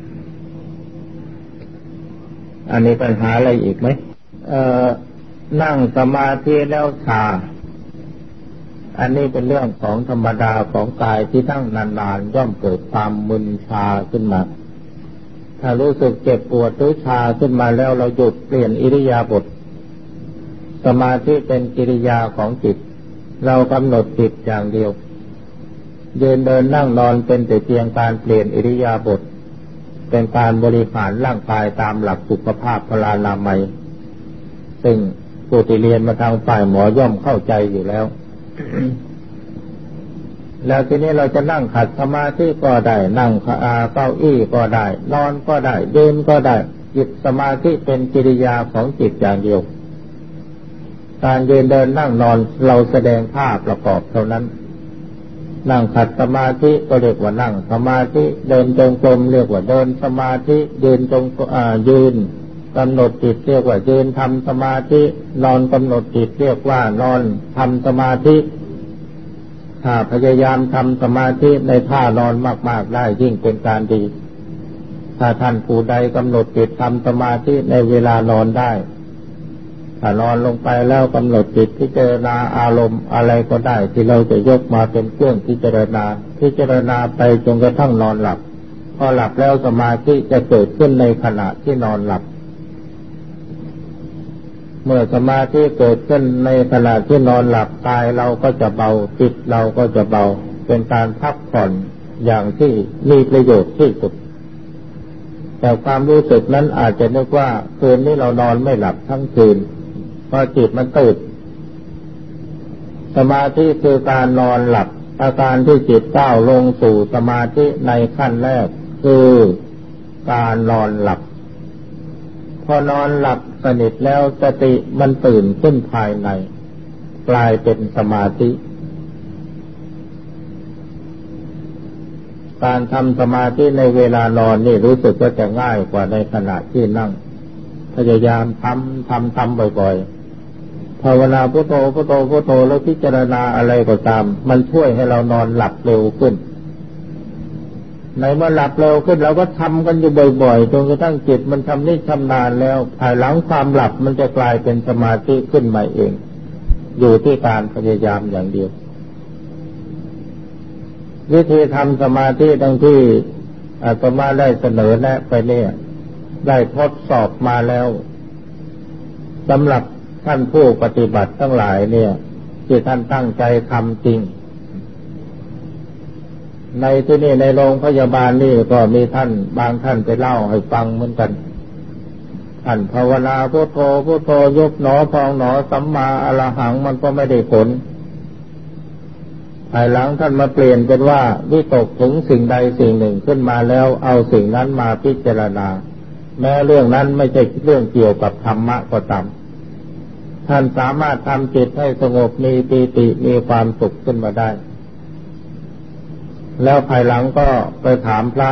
อันนี้ปัญหาอะไรอีกไหมนั่งสมาธิแล้วชาอันนี้เป็นเรื่องของธรรมดาของกายที่นั่งนานๆย่อมเกิดความมึนชาขึ้นมาถ้ารู้สึกเจ็บปวดหรือชาขึ้นมาแล้วเราหยุดเปลี่ยนอิริยาบถสมาธิเป็นกิริยาของจิตเรากำหนดจิตอย่างเดียวยืนเดินนั่งนอนเป็นแต่เพียงการเปลี่ยนอิริยาบถเป็นการบริหารร่างกายตามหลักสุขภาพพลานามัยซึ่งผู้ที่เรียนมาทางฝ่ายหมอย่อมเข้าใจอยู่แล้ว แล้วทีนี้เราจะนั่งขัดสมาธิก็ได้นั่งเก้าอี้ก็ได้นอนก็ได้เดินก็ได้จิตสมาธิเป็นกิริยาของจิตอย่างเดียวการยืนเดินนั่งนอนเราแสดงท่าประกอบเท่านั้นนั่งขัดสมาธิก็เรียกว่านั่งสมาธิเดินจงกรมเรียกว่าเดินสมาธิยืนยืนกำหนดจิตเรียกว่ายืนทำสมาธินอนกำหนดจิตเรียกว่านอนทำสมาธิถ้าพยายามทำสมาธิในท่านอนมากๆได้ยิ่งเป็นการดีถ้าท่านผู้ใดกำหนดจิตทำสมาธิในเวลานอนได้ถ้านอนลงไปแล้วกำหนดจิตพิจารณาอารมณ์อะไรก็ได้ที่เราจะยกมาเป็นเครื่องพิจารณาไปจนกระทั่งนอนหลับพอหลับแล้วสมาธิจะเกิดขึ้นในขณะที่นอนหลับเมื่อสมาธิเกิดขึ้นในขณะที่นอนหลับกายเราก็จะเบาจิตเราก็จะเบาเป็นการพักผ่อนอย่างที่มีประโยชน์ที่สุดแต่ความรู้สึกนั้นอาจจะนึกว่าคืนนี้เรานอนไม่หลับทั้งคืนเพราะจิตมันตื่นสมาธิคือการนอนหลับอาการที่จิตก้าวลงสู่สมาธิในขั้นแรกคือการนอนหลับพอนอนหลับสนิทแล้วสติมันตื่นขึ้นภายในกลายเป็นสมาธิการทำสมาธิในเวลานอนนี่รู้สึกว่าจะง่ายกว่าในขณะที่นั่งพยายามทำบ่อยๆภาวนาพุทโธพุทโธพุทโธแล้วพิจารณาอะไรก็ตามมันช่วยให้เรานอนหลับเร็วขึ้นในเมื่อหลับเร็วขึ้นเราก็ทำกันอยู่บ่อยๆจนกระทั่งจิตมันชำนาญแล้วภายหลังความหลับมันจะกลายเป็นสมาธิขึ้นมาเองอยู่ที่การพยายามอย่างเดียววิธีทำสมาธิดังที่อาตมาได้เสนอแนะไปเนี่ยได้ทดสอบมาแล้วสำหรับท่านผู้ปฏิบัติทั้งหลายเนี่ยที่ท่านตั้งใจทำจริงในที่นี่ในโรงพยาบาลนี่ก็มีท่านบางท่านไปเล่าให้ฟังเหมือนกันท่านภาวนาพุทโธพุทโธยกหนอพองหนอสัมมาอรหังมันก็ไม่ได้ผลภายหลังท่านมาเปลี่ยนเป็นว่าวิตกถึงสิ่งใดสิ่งหนึ่งขึ้นมาแล้วเอาสิ่งนั้นมาพิจารณาแม้เรื่องนั้นไม่ใช่เรื่องเกี่ยวกับธรรมะก็ตามท่านสามารถทำจิตให้สงบมีปีติมีความสุขขึ้นมาได้แล้วภายหลังก็ไปถามพระ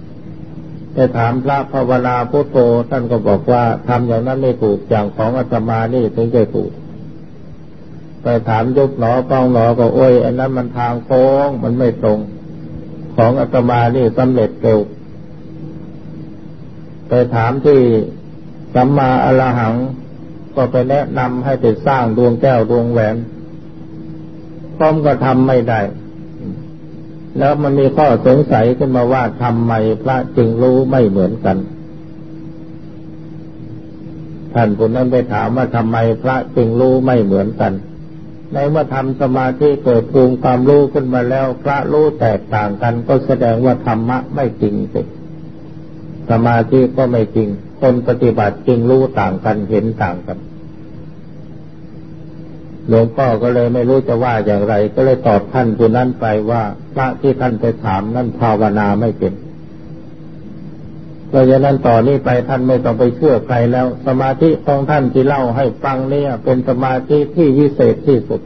ภาวนาพุทโธท่านก็บอกว่าทำอย่างนั้นไม่ถูกอย่างของอาตมานี่ถึงจะถูกไปถามยุบหนอปองหนอก็โอ้ยอันนั้นมันทางโค้งมันไม่ตรงของอาตมานี่สำเร็จเร็วไปถามที่สัมมาอรหังก็ไปแนะนำให้ไปสร้างดวงแก้วดวงแหวนพร้อมก็ทำไม่ได้แล้วมันมีข้อสงสัยขึ้นมาว่าทำไมพระจึงรู้ไม่เหมือนกันท่านผู้นั้นไปถามว่าทำไมพระจึงรู้ไม่เหมือนกันในเมื่อทำสมาธิเกิดภูมิความรู้ขึ้นมาแล้วพระรู้แตกต่างกันก็แสดงว่าธรรมะไม่จริงสิสมาธิก็ไม่จริงคนปฏิบัติจึงรู้ต่างกันเห็นต่างกันหลวงพ่อก็เลยไม่รู้จะว่าอย่างไรก็เลยตอบท่านผู้นั้นไปว่าพระที่ท่านไปถามนั้นภาวนาไม่เป็นเพราะฉะนั้นต่อนนี้ไปท่านไม่ต้องไปเชื่อใครแล้วสมาธิของท่านที่เล่าให้ฟังเนี่ยเป็นสมาธิที่วิเศษที่สุด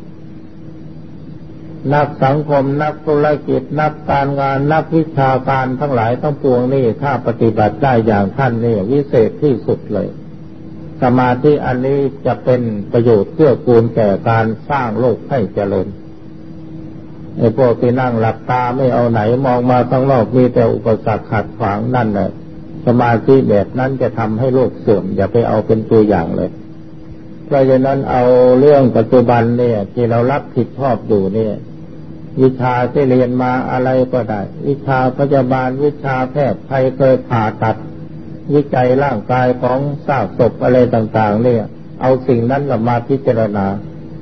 นักสังคมนักธุรกิจนักการงานนักวิชาการทั้งหลายทั้งปวงนี่ถ้าปฏิบัติได้อย่างท่านนี่วิเศษที่สุดเลยสมาธิอันนี้จะเป็นประโยชน์เพื่อกูลแก่การสร้างโลกให้เจริญไอ้พวกที่นั่งหลับตาไม่เอาไหนมองมาข้างนอกมีแต่อุปสรรคขัดขวางนั่นแหละสมาธิแบบนั้นจะทำให้โลกเสื่อมอย่าไปเอาเป็นตัวอย่างเลยเพราะฉะนั้นเอาเรื่องปัจจุบันเนี่ยที่เรารับผิดชอบอยู่เนี่ยวิชาที่เรียนมาอะไรก็ได้วิชาพยาบาลวิชาแพทย์ใครเคยผ่าตัดวิจัยร่างกายของซากศพอะไรต่างๆเนี่ยเอาสิ่งนั้นมาพิจารณา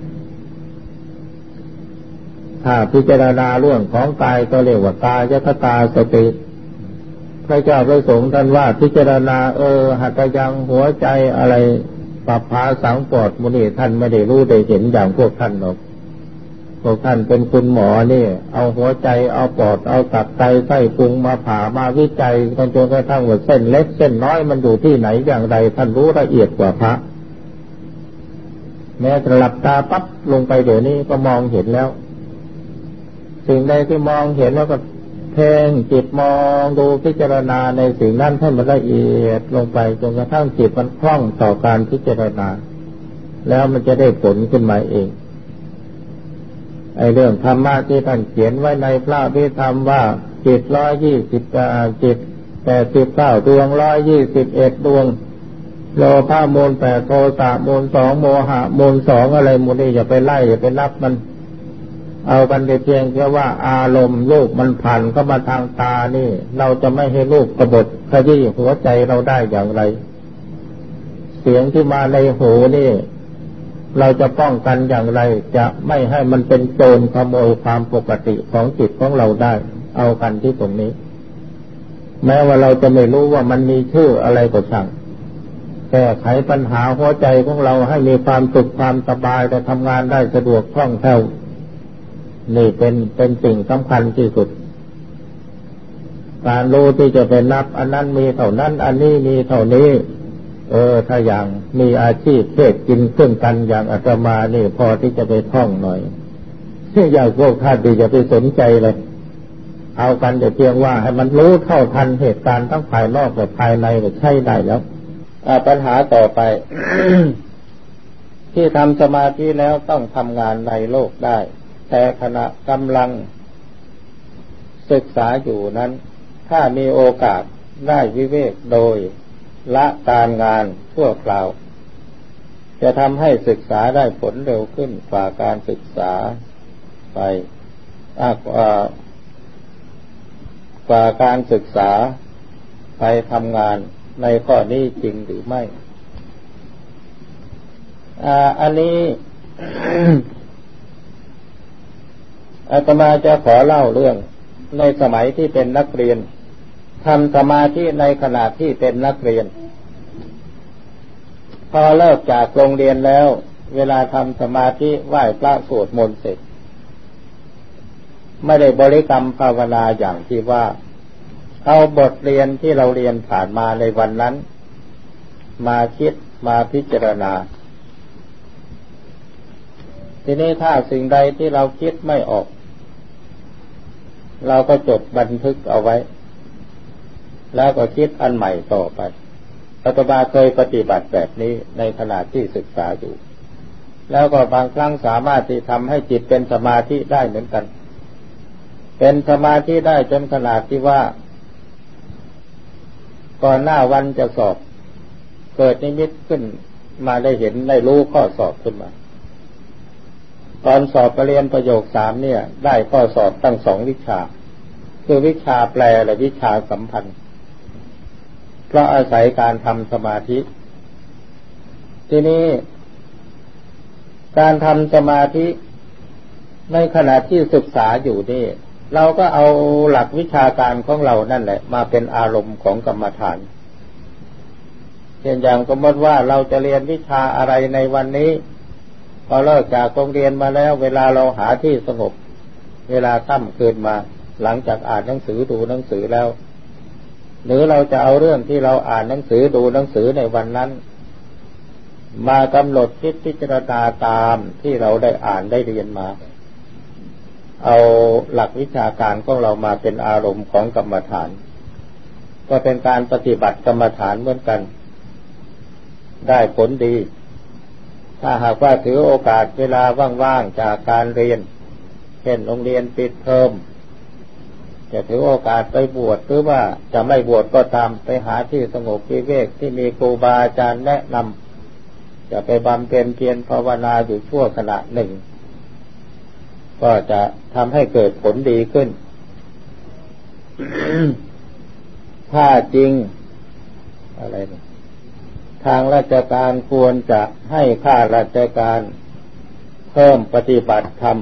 ถ้าพิจารณาเรื่องของกายก็เรียกว่ากายคตาสติพระเจ้าพระสงฆ์ท่านว่าพิจารณาหัตถยังหัวใจอะไรปัปภาสังปอดมุนีท่านไม่ได้รู้ได้เห็นอย่างพวกท่านหรอกพวกท่านเป็นคุณหมอนี่เอาหัวใจเอาปอดเอาตับไตไส้พุงมาผ่ามาวิจัยจนกระทั่งว่าเส้นเล็กเส้นน้อยมันอยู่ที่ไหนอย่างไรท่านรู้ละเอียดกว่าพระแม้จะหลับตาปั๊บลงไปเดี๋ยวนี้ก็มองเห็นแล้วสิ่งใดที่มองเห็นแล้วก็เพ่งจิตมองดูพิจารณาในสิ่งนั้นให้มันละเอียดลงไปจนกระทั่งจิตมันคล่องต่อการพิจารณาแล้วมันจะได้ผลขึ้นมาเองไอ้เรื่องธรรมะที่ท่านเขียนไว้ในพระพิธรรมว่าจิต120จิต89ดวง121ดวงโลภะมูล8โทสะมูล2โมหะมูล2อะไรมูลนี่อย่าไปไล่อย่าไปนับมันเอากันเพียงแค่ว่าอารมณ์รูปมันผ่านเข้ามาทางตานี่เราจะไม่ให้รูปกบฏขยี้หัวใจเราได้อย่างไรเสียงที่มาในหูนี่เราจะป้องกันอย่างไรจะไม่ให้มันเป็นโจรขโมยความปกติของจิตของเราได้เอากันที่ตรงนี้แม้ว่าเราจะไม่รู้ว่ามันมีชื่ออะไรก็ช่างแก้ไขปัญหาหัวใจของเราให้มีความสุขความสบายแต่ทำงานได้สะดวกคล่องแคล่วนี่เป็นสิ่งสำคัญที่สุดการรู้ที่จะไปนับอันนั้นมีเท่านั้นอันนี้มีเท่านี้ถ้าอย่างมีอาชีพเทศกินเครื่องกันอย่างอาตมานี่พอที่จะไปท่องหน่อยอยากพวกท่านที่จะไปสนใจเลยเอากันแต่เพียงว่าให้มันรู้เท่าทันเหตุการณ์ทั้งภายนอกและภายในก็ใช้ได้แล้วปัญหาต่อไป ที่ทำสมาธิแล้วต้องทำงานในโลกได้แต่ขณะกำลังศึกษาอยู่นั้นถ้ามีโอกาสได้วิเวกโดยละการงานชั่วคราวจะทำให้ศึกษาได้ผลเร็วขึ้นกว่าการศึกษาไปกว่าการศึกษาไปทำงานในข้อนี้จริงหรือไม่อันนี้ อาตมาจะขอเล่าเรื่องในสมัยที่เป็นนักเรียนทำสมาธิในขณะที่เป็นนักเรียนพอเลิกจากโรงเรียนแล้วเวลาทำสมาธิไหว้พระสวดมนต์เสร็จไม่ได้บริกรรมภาวนาอย่างที่ว่าเอาบทเรียนที่เราเรียนผ่านมาในวันนั้นมาคิดมาพิจารณาทีนี้ถ้าสิ่งใดที่เราคิดไม่ออกเราก็จดบันทึกเอาไว้แล้วก็คิดอันใหม่ต่อไปอาตมาเคยปฏิบัติแบบนี้ในขณะที่ศึกษาอยู่แล้วก็บางครั้งสามารถที่ทำให้จิตเป็นสมาธิได้เหมือนกันเป็นสมาธิได้จนขนาดที่ว่าก่อนหน้าวันจะสอบเกิดนิมิตขึ้นมาได้เห็นได้รู้ข้อสอบขึ้นมาตอนสอบประเรียนประโยค3เนี่ยได้ข้อสอบตั้ง2วิชาคือวิชาแปลและวิชาสัมพันธ์เพราะอาศัยการทำสมาธิทีนี้การทำสมาธิในขณะที่ศึกษาอยู่นี่เราก็เอาหลักวิชาการของเรานั่นแหละมาเป็นอารมณ์ของกรรมฐานเช่นอย่างสมมติว่าเราจะเรียนวิชาอะไรในวันนี้พอเลิกจากโรงเรียนมาแล้วเวลาเราหาที่สงบเวลาค่ำคืนมาหลังจากอ่านหนังสือดูหนังสือแล้วหรือเราจะเอาเรื่องที่เราอ่านหนังสือดูหนังสือในวันนั้นมากำหนดคิดพิจารณาตามที่เราได้อ่านได้เรียนมาเอาหลักวิชาการของเรามาเป็นอารมณ์ของกรรมฐานก็เป็นการปฏิบัติกรรมฐานเหมือนกันได้ผลดีถ้าหากว่าถือโอกาสเวลาว่างๆจากการเรียนเช่นโรงเรียนปิดเทอมจะถือโอกาสไปบวชหรือว่าจะไม่บวชก็ตามไปหาที่สงบวิเวกที่มีครูบาอาจารย์แนะนำจะไปบำเพ็ญเพียรภาวนาอยู่ชั่วขณะหนึ่งก็จะทำให้เกิดผลดีขึ้น ถ้าจริงอะไรนะทางราชการควรจะให้ข้าราชการเพิ่มปฏิบัติธรรม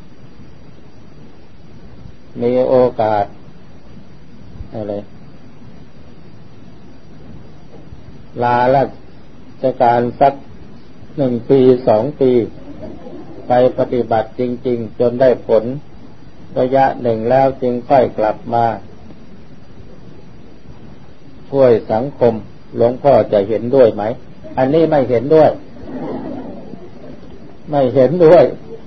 มีโอกาสอะไรลาราชการสัก1 ปี 2 ปีไปปฏิบัติจริงๆจนได้ผลระยะหนึ่งแล้วจึงค่อยกลับมาช่วยสังคมหลวงพ่อจะเห็นด้วยไหมอันนี้ไม่เห็นด้วยไม่เห็นด้วย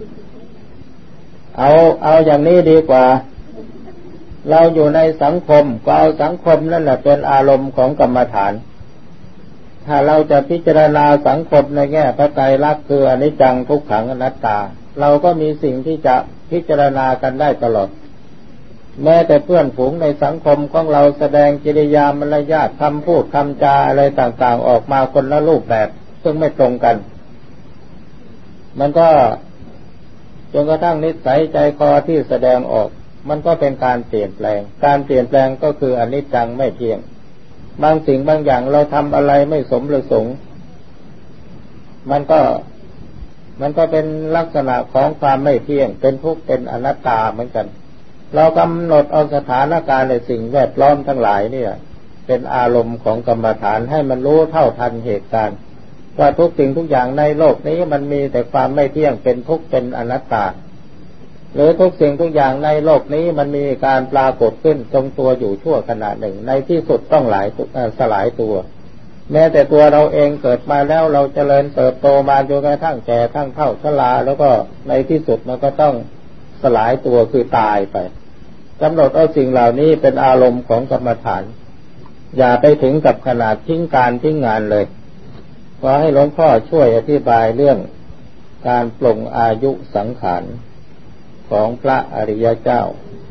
เอาอย่างนี้ดีกว่าเราอยู่ในสังคมก็เอาสังคมนั่นแหละเป็นอารมณ์ของกรรมฐานถ้าเราจะพิจารณาสังคมในแง่พระไตรลักษณ์คืออนิจจังทุกขังอนัตตาเราก็มีสิ่งที่จะพิจารณากันได้ตลอดแม้แต่เพื่อนฝูงในสังคมของเราแสดงกิริยามารยาทคำพูดคำจาอะไรต่างๆออกมาคนละรูปแบบซึ่งไม่ตรงกันมันก็จนกระทั่งนิสัยใจคอที่แสดงออกมันก็เป็นการเปลี่ยนแปลงการเปลี่ยนแปลงก็คืออนิจจังไม่เที่ยงบางสิ่งบางอย่างเราทำอะไรไม่สมประสงค์มันก็เป็นลักษณะของความไม่เที่ยงเป็นทุกข์เป็นอนัตตาเหมือนกันเรากำหนดเอาสถานการณ์ในสิ่งแวดล้อมทั้งหลายเนี่ยเป็นอารมณ์ของกรรมฐานให้มันรู้เท่าทันเหตุการณ์ว่าทุกสิ่งทุกอย่างในโลกนี้มันมีแต่ความไม่เที่ยงเป็นทุกข์เป็นอนัตตาหรือทุกสิ่งทุกอย่างในโลกนี้มันมีการปรากฏขึ้นทรงตัวอยู่ชั่วขณะหนึ่งในที่สุดต้องสลายตัวแม้แต่ตัวเราเองเกิดมาแล้วเราเจริญเติบโตมาจนกระทั่งแก่ทั้งเฒ่าชราแล้วก็ในที่สุดมันก็ต้องสลายตัวคือตายไปกำหนดเอาสิ่งเหล่านี้เป็นอารมณ์ของกรรมฐานอย่าไปถึงกับขนาดทิ้งการทิ้งงานเลยขอให้หลวงพ่อช่วยอธิบายเรื่องการปลงอายุสังขารของพระอริยเจ้า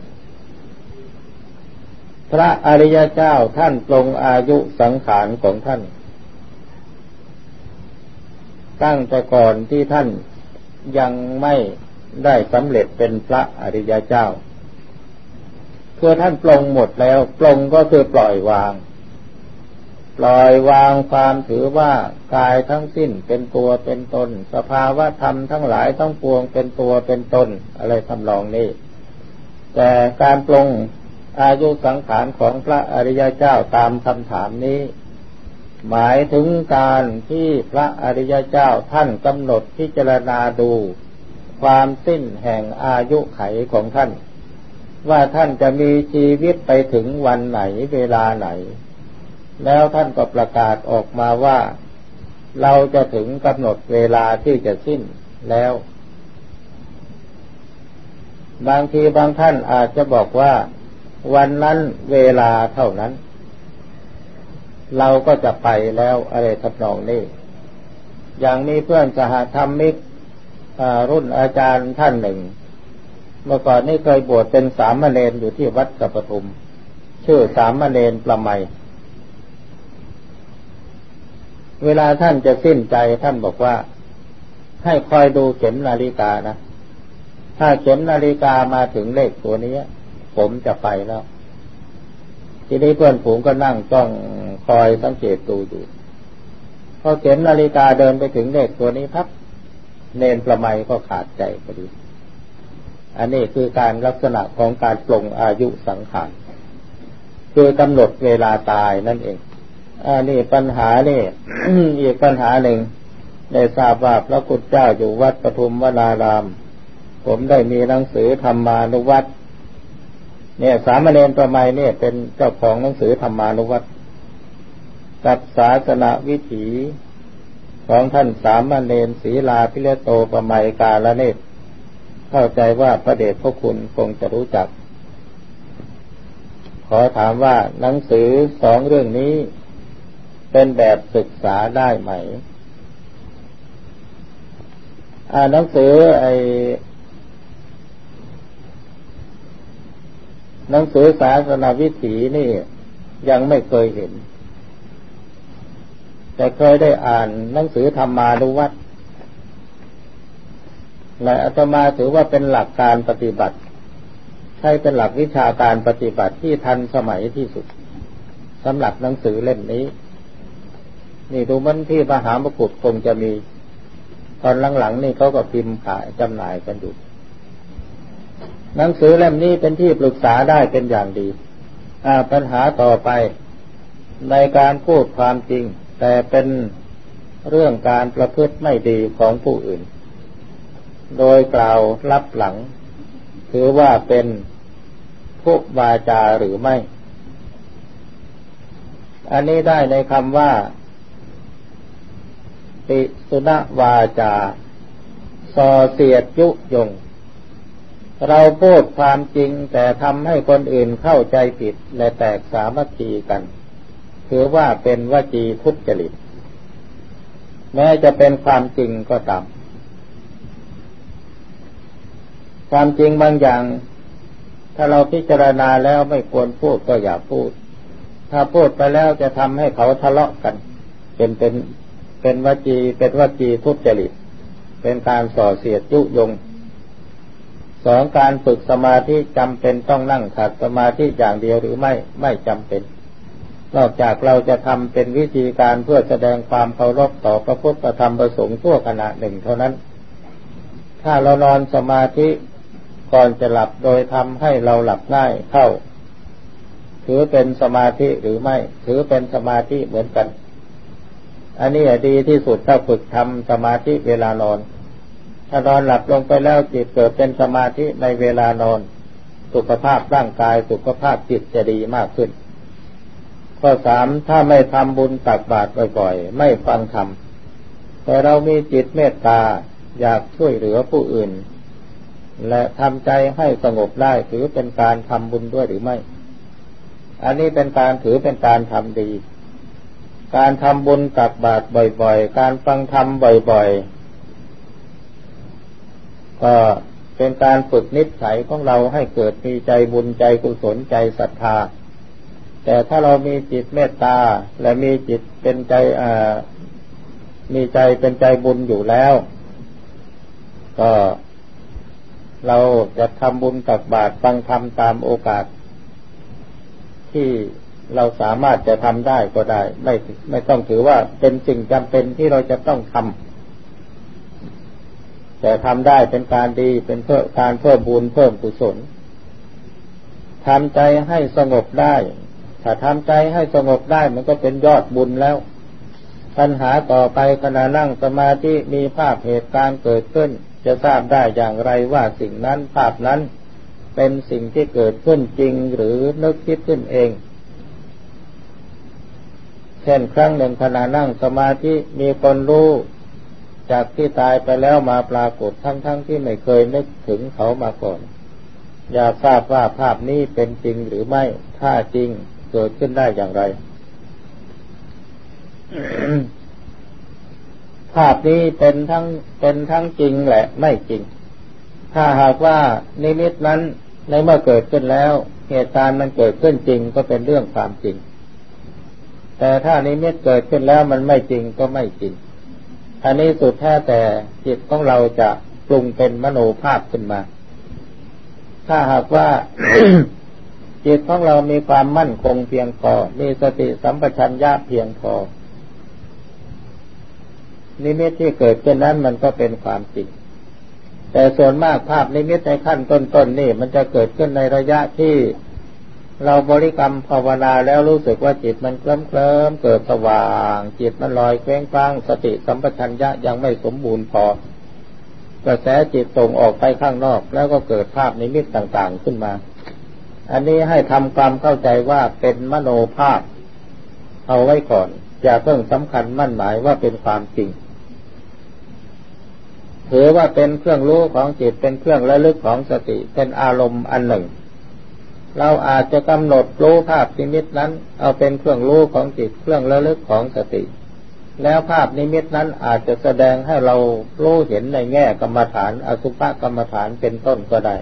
พระอริยเจ้าท่านปลงอายุสังขารของท่านตั้งแต่ก่อนที่ท่านยังไม่ได้สำเร็จเป็นพระอริยเจ้าคือท่านปลงหมดแล้วปลงก็คือปล่อยวางความถือว่ากายทั้งสิ้นเป็นตัวเป็นตนสภาวะธรรมทั้งหลายทั้งปวงเป็นตัวเป็นตนอะไรทำนองนี้แต่การปลงอายุสังขารของพระอริยเจ้าตามคำถามนี้หมายถึงการที่พระอริยเจ้าท่านกำหนดพิจารณาดูความสิ้นแห่งอายุไขของท่านว่าท่านจะมีชีวิตไปถึงวันไหนเวลาไหนแล้วท่านก็ประกาศออกมาว่าเราจะถึงกำหนดเวลาที่จะสิ้นแล้วบางทีบางท่านอาจจะบอกว่าวันนั้นเวลาเท่านั้นเราก็จะไปแล้วอะไรทำนองนี้อย่างมีเพื่อนสหธรรมิกรุ่นอาจารย์ท่านหนึ่งเมื่อก่อนนี้เคยบวชเป็นสามเณรอยู่ที่วัดสัปทุมชื่อสามเณรประไมเวลาท่านจะสิ้นใจท่านบอกว่าให้คอยดูเข็มนาฬิกานะถ้าเข็มนาฬิกามาถึงเลขตัวนี้ผมจะไปแล้วทีนี้เพื่อนฝูงก็นั่งจ้องคอยสังเกตดูอยู่พอเข็มนาฬิกาเดินไปถึงเลขตัวนี้พับเนนประไมก็ขาดใจพอดีอันนี้คือการลักษณะของการปลงอายุสังขารคือกำหนดเวลาตายนั่นเองนี่ปัญหานี่ อีกปัญหาหนึ่งได้ทราบว่าพระพุทธเจ้าอยู่วัดปทุมวนารามผมได้มีหนังสือธรรมานุวัตรเนี่ยสามเณรประไมเนี่ยเป็นเจ้าของหนังสือธรรมานุวัตรกับศาสนวิถีของท่านสามเณรศรีลาภิเรโตประไมกาลเนตรเข้าใจว่าพระเดชพระคุณคงจะรู้จักขอถามว่าหนังสือสองเรื่องนี้เป็นแบบศึกษาได้ไหมหนังสือหนังสือศาสนวิถีนี่ยังไม่เคยเห็นแต่เคยได้อ่านหนังสือธรรมานุวัตรและอาตมาถือว่าเป็นหลักการปฏิบัติใช่เป็นหลักวิชาการปฏิบัติที่ทันสมัยที่สุดสำหรับหนังสือเล่มนี้นี่ดูมันที่มหามกุฏคงจะมีตอนหลังๆนี่เขาก็พิมพ์ขายจำหน่ายกันอยู่หนังสือเล่มนี้เป็นที่ปรึกษาได้เป็นอย่างดีปัญหาต่อไปในการพูดความจริงแต่เป็นเรื่องการประพฤติไม่ดีของผู้อื่นโดยกล่าวลับหลังถือว่าเป็นพุวาจาหรือไม่อันนี้ได้ในคำว่าปิสุนวาจาส่อเสียดยุยงเราพูดความจริงแต่ทำให้คนอื่นเข้าใจผิดและแตกสามัคคีกันถือว่าเป็นวจีทุจริตแม้จะเป็นความจริงก็ตามความจริงบางอย่างถ้าเราพิจารณาแล้วไม่ควรพูดก็อย่าพูดถ้าพูดไปแล้วจะทำให้เขาทะเลาะกันเป็นวจีทุจริตเป็นการส่อเสียดยุยงสองการฝึกสมาธิจำเป็นต้องนั่งขัดสมาธิอย่างเดียวหรือไม่จำเป็นนอกจากเราจะทำเป็นวิธีการเพื่อแสดงความเคารพต่อพระพุทธธรรมประสงค์ชั่วขณะหนึ่งเท่านั้นถ้าเรานอนสมาธิก่อนจะหลับโดยทำให้เราหลับง่ายเข้าถือเป็นสมาธิหรือไม่ถือเป็นสมาธิเหมือนกันอันนี้ดีที่สุดถ้าฝึกทำสมาธิเวลานอนถ้านอนหลับลงไปแล้วจิตเกิดเป็นสมาธิในเวลานอนสุขภาพร่างกายสุขภาพจิตจะดีมากขึ้นข้อสามถ้าไม่ทำบุญตักบาตรบ่อยๆไม่ฟังธรรมแต่เรามีจิตเมตตาอยากช่วยเหลือผู้อื่นและทำใจให้สงบได้ถือเป็นการทำบุญด้วยหรือไม่อันนี้เป็นการถือเป็นการทำดีการทำบุญตักบาตรบ่อยๆการฟังธรรมบ่อยๆก็เป็นการฝึกนิสัยของเราให้เกิดมีใจบุญใจกุศลใจศรัทธาแต่ถ้าเรามีจิตเมตตาและมีจิตเป็นใจมีใจเป็นใจบุญอยู่แล้วก็เราจะทำบุญตักบาตรฟังธรรมตามโอกาสที่เราสามารถจะทำได้ก็ได้ไม่ต้องถือว่าเป็นสิ่งจำเป็นที่เราจะต้องทำแต่ทำได้เป็นการดีเป็นเพื่อการเพิ่มบุญเพิ่มกุศลทำใจให้สงบได้ถ้าทำใจให้สงบได้มันก็เป็นยอดบุญแล้วปัญหาต่อไปขณะนั่งสมาธิมีภาพเหตุการณ์เกิดขึ้นจะทราบได้อย่างไรว่าสิ่งนั้นภาพนั้นเป็นสิ่งที่เกิดขึ้นจริงหรือนึกคิดขึ้นเองเช่นครั้งหนึ่งขณะนั่งสมาธิมีคนรู้จากที่ตายไปแล้วมาปรากฏทั้งที่ไม่เคยนึกถึงเขามาก่อนอยากทราบว่าภาพนี้เป็นจริงหรือไม่ถ้าจริงเกิดขึ้นได้อย่างไร ภาพนี้เป็นทั้งจริงและไม่จริงถ้าหากว่านิมิตนั้นในเมื่อเกิดขึ้นแล้วเหตุการณ์มันเกิดขึ้นจริงก็เป็นเรื่องความจริงแต่ถ้านิมิตเกิดขึ้นแล้วมันไม่จริงก็ไม่จริงอันนี้สุดแท้แต่จิตของเราจะปรุงเป็นมโนภาพขึ้นมาถ้าหากว่า จิตของเรามีความมั่นคงเพียงพอมีสติสัมปชัญญะเพียงพอนิมิตที่เกิดขึ้นนั้นมันก็เป็นความจริงแต่ส่วนมากภาพนิมิตในขั้นต้นๆนี่มันจะเกิดขึ้นในระยะที่เราบริกรรมภาวนาแล้วรู้สึกว่าจิตมันเคลิ้มเกิดสว่างจิตมันลอยเคว้งคว้างสติสัมปชัญญะยังไม่สมบูรณ์พอกระแสจิตส่งออกไปข้างนอกแล้วก็เกิดภาพนิมิตต่างๆขึ้นมาอันนี้ให้ทำความเข้าใจว่าเป็นมโนภาพเอาไว้ก่อนอย่าเพิ่งสำคัญมั่นหมายว่าเป็นความจริงถือว่าเป็นเครื่องรู้ของจิตเป็นเครื่องระลึกของสติเป็นอารมณ์อันหนึ่งเราอาจจะกำหนดรู้ภาพนิมิตนั้นเอาเป็นเครื่องรู้ของจิตเครื่องระลึกของสติแล้วภาพนิมิตนั้นอาจจะแสดงให้เรารู้เห็นในแง่กรรมฐานอสุภกรรมฐานเป็นต้นก็ได้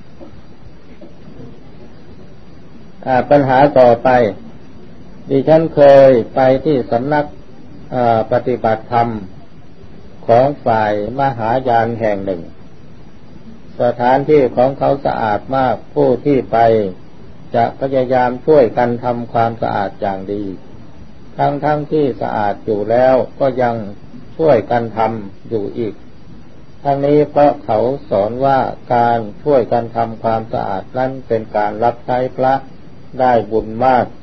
ปัญหาต่อไปดิฉันเคยไปที่สำนักปฏิบัติธรรมของฝ่ายมหายานแห่งหนึ่งสถานที่ของเขาสะอาดมากผู้ที่ไปจะพยายามช่วยกันทำความสะอาดอย่างดีทั้งที่สะอาดอยู่แล้วก็ยังช่วยกันทำอยู่อีกทั้งนี้เพราะเขาสอนว่าการช่วยกันทำความสะอาดนั้นเป็นการรับใช้พระได้บุญมาก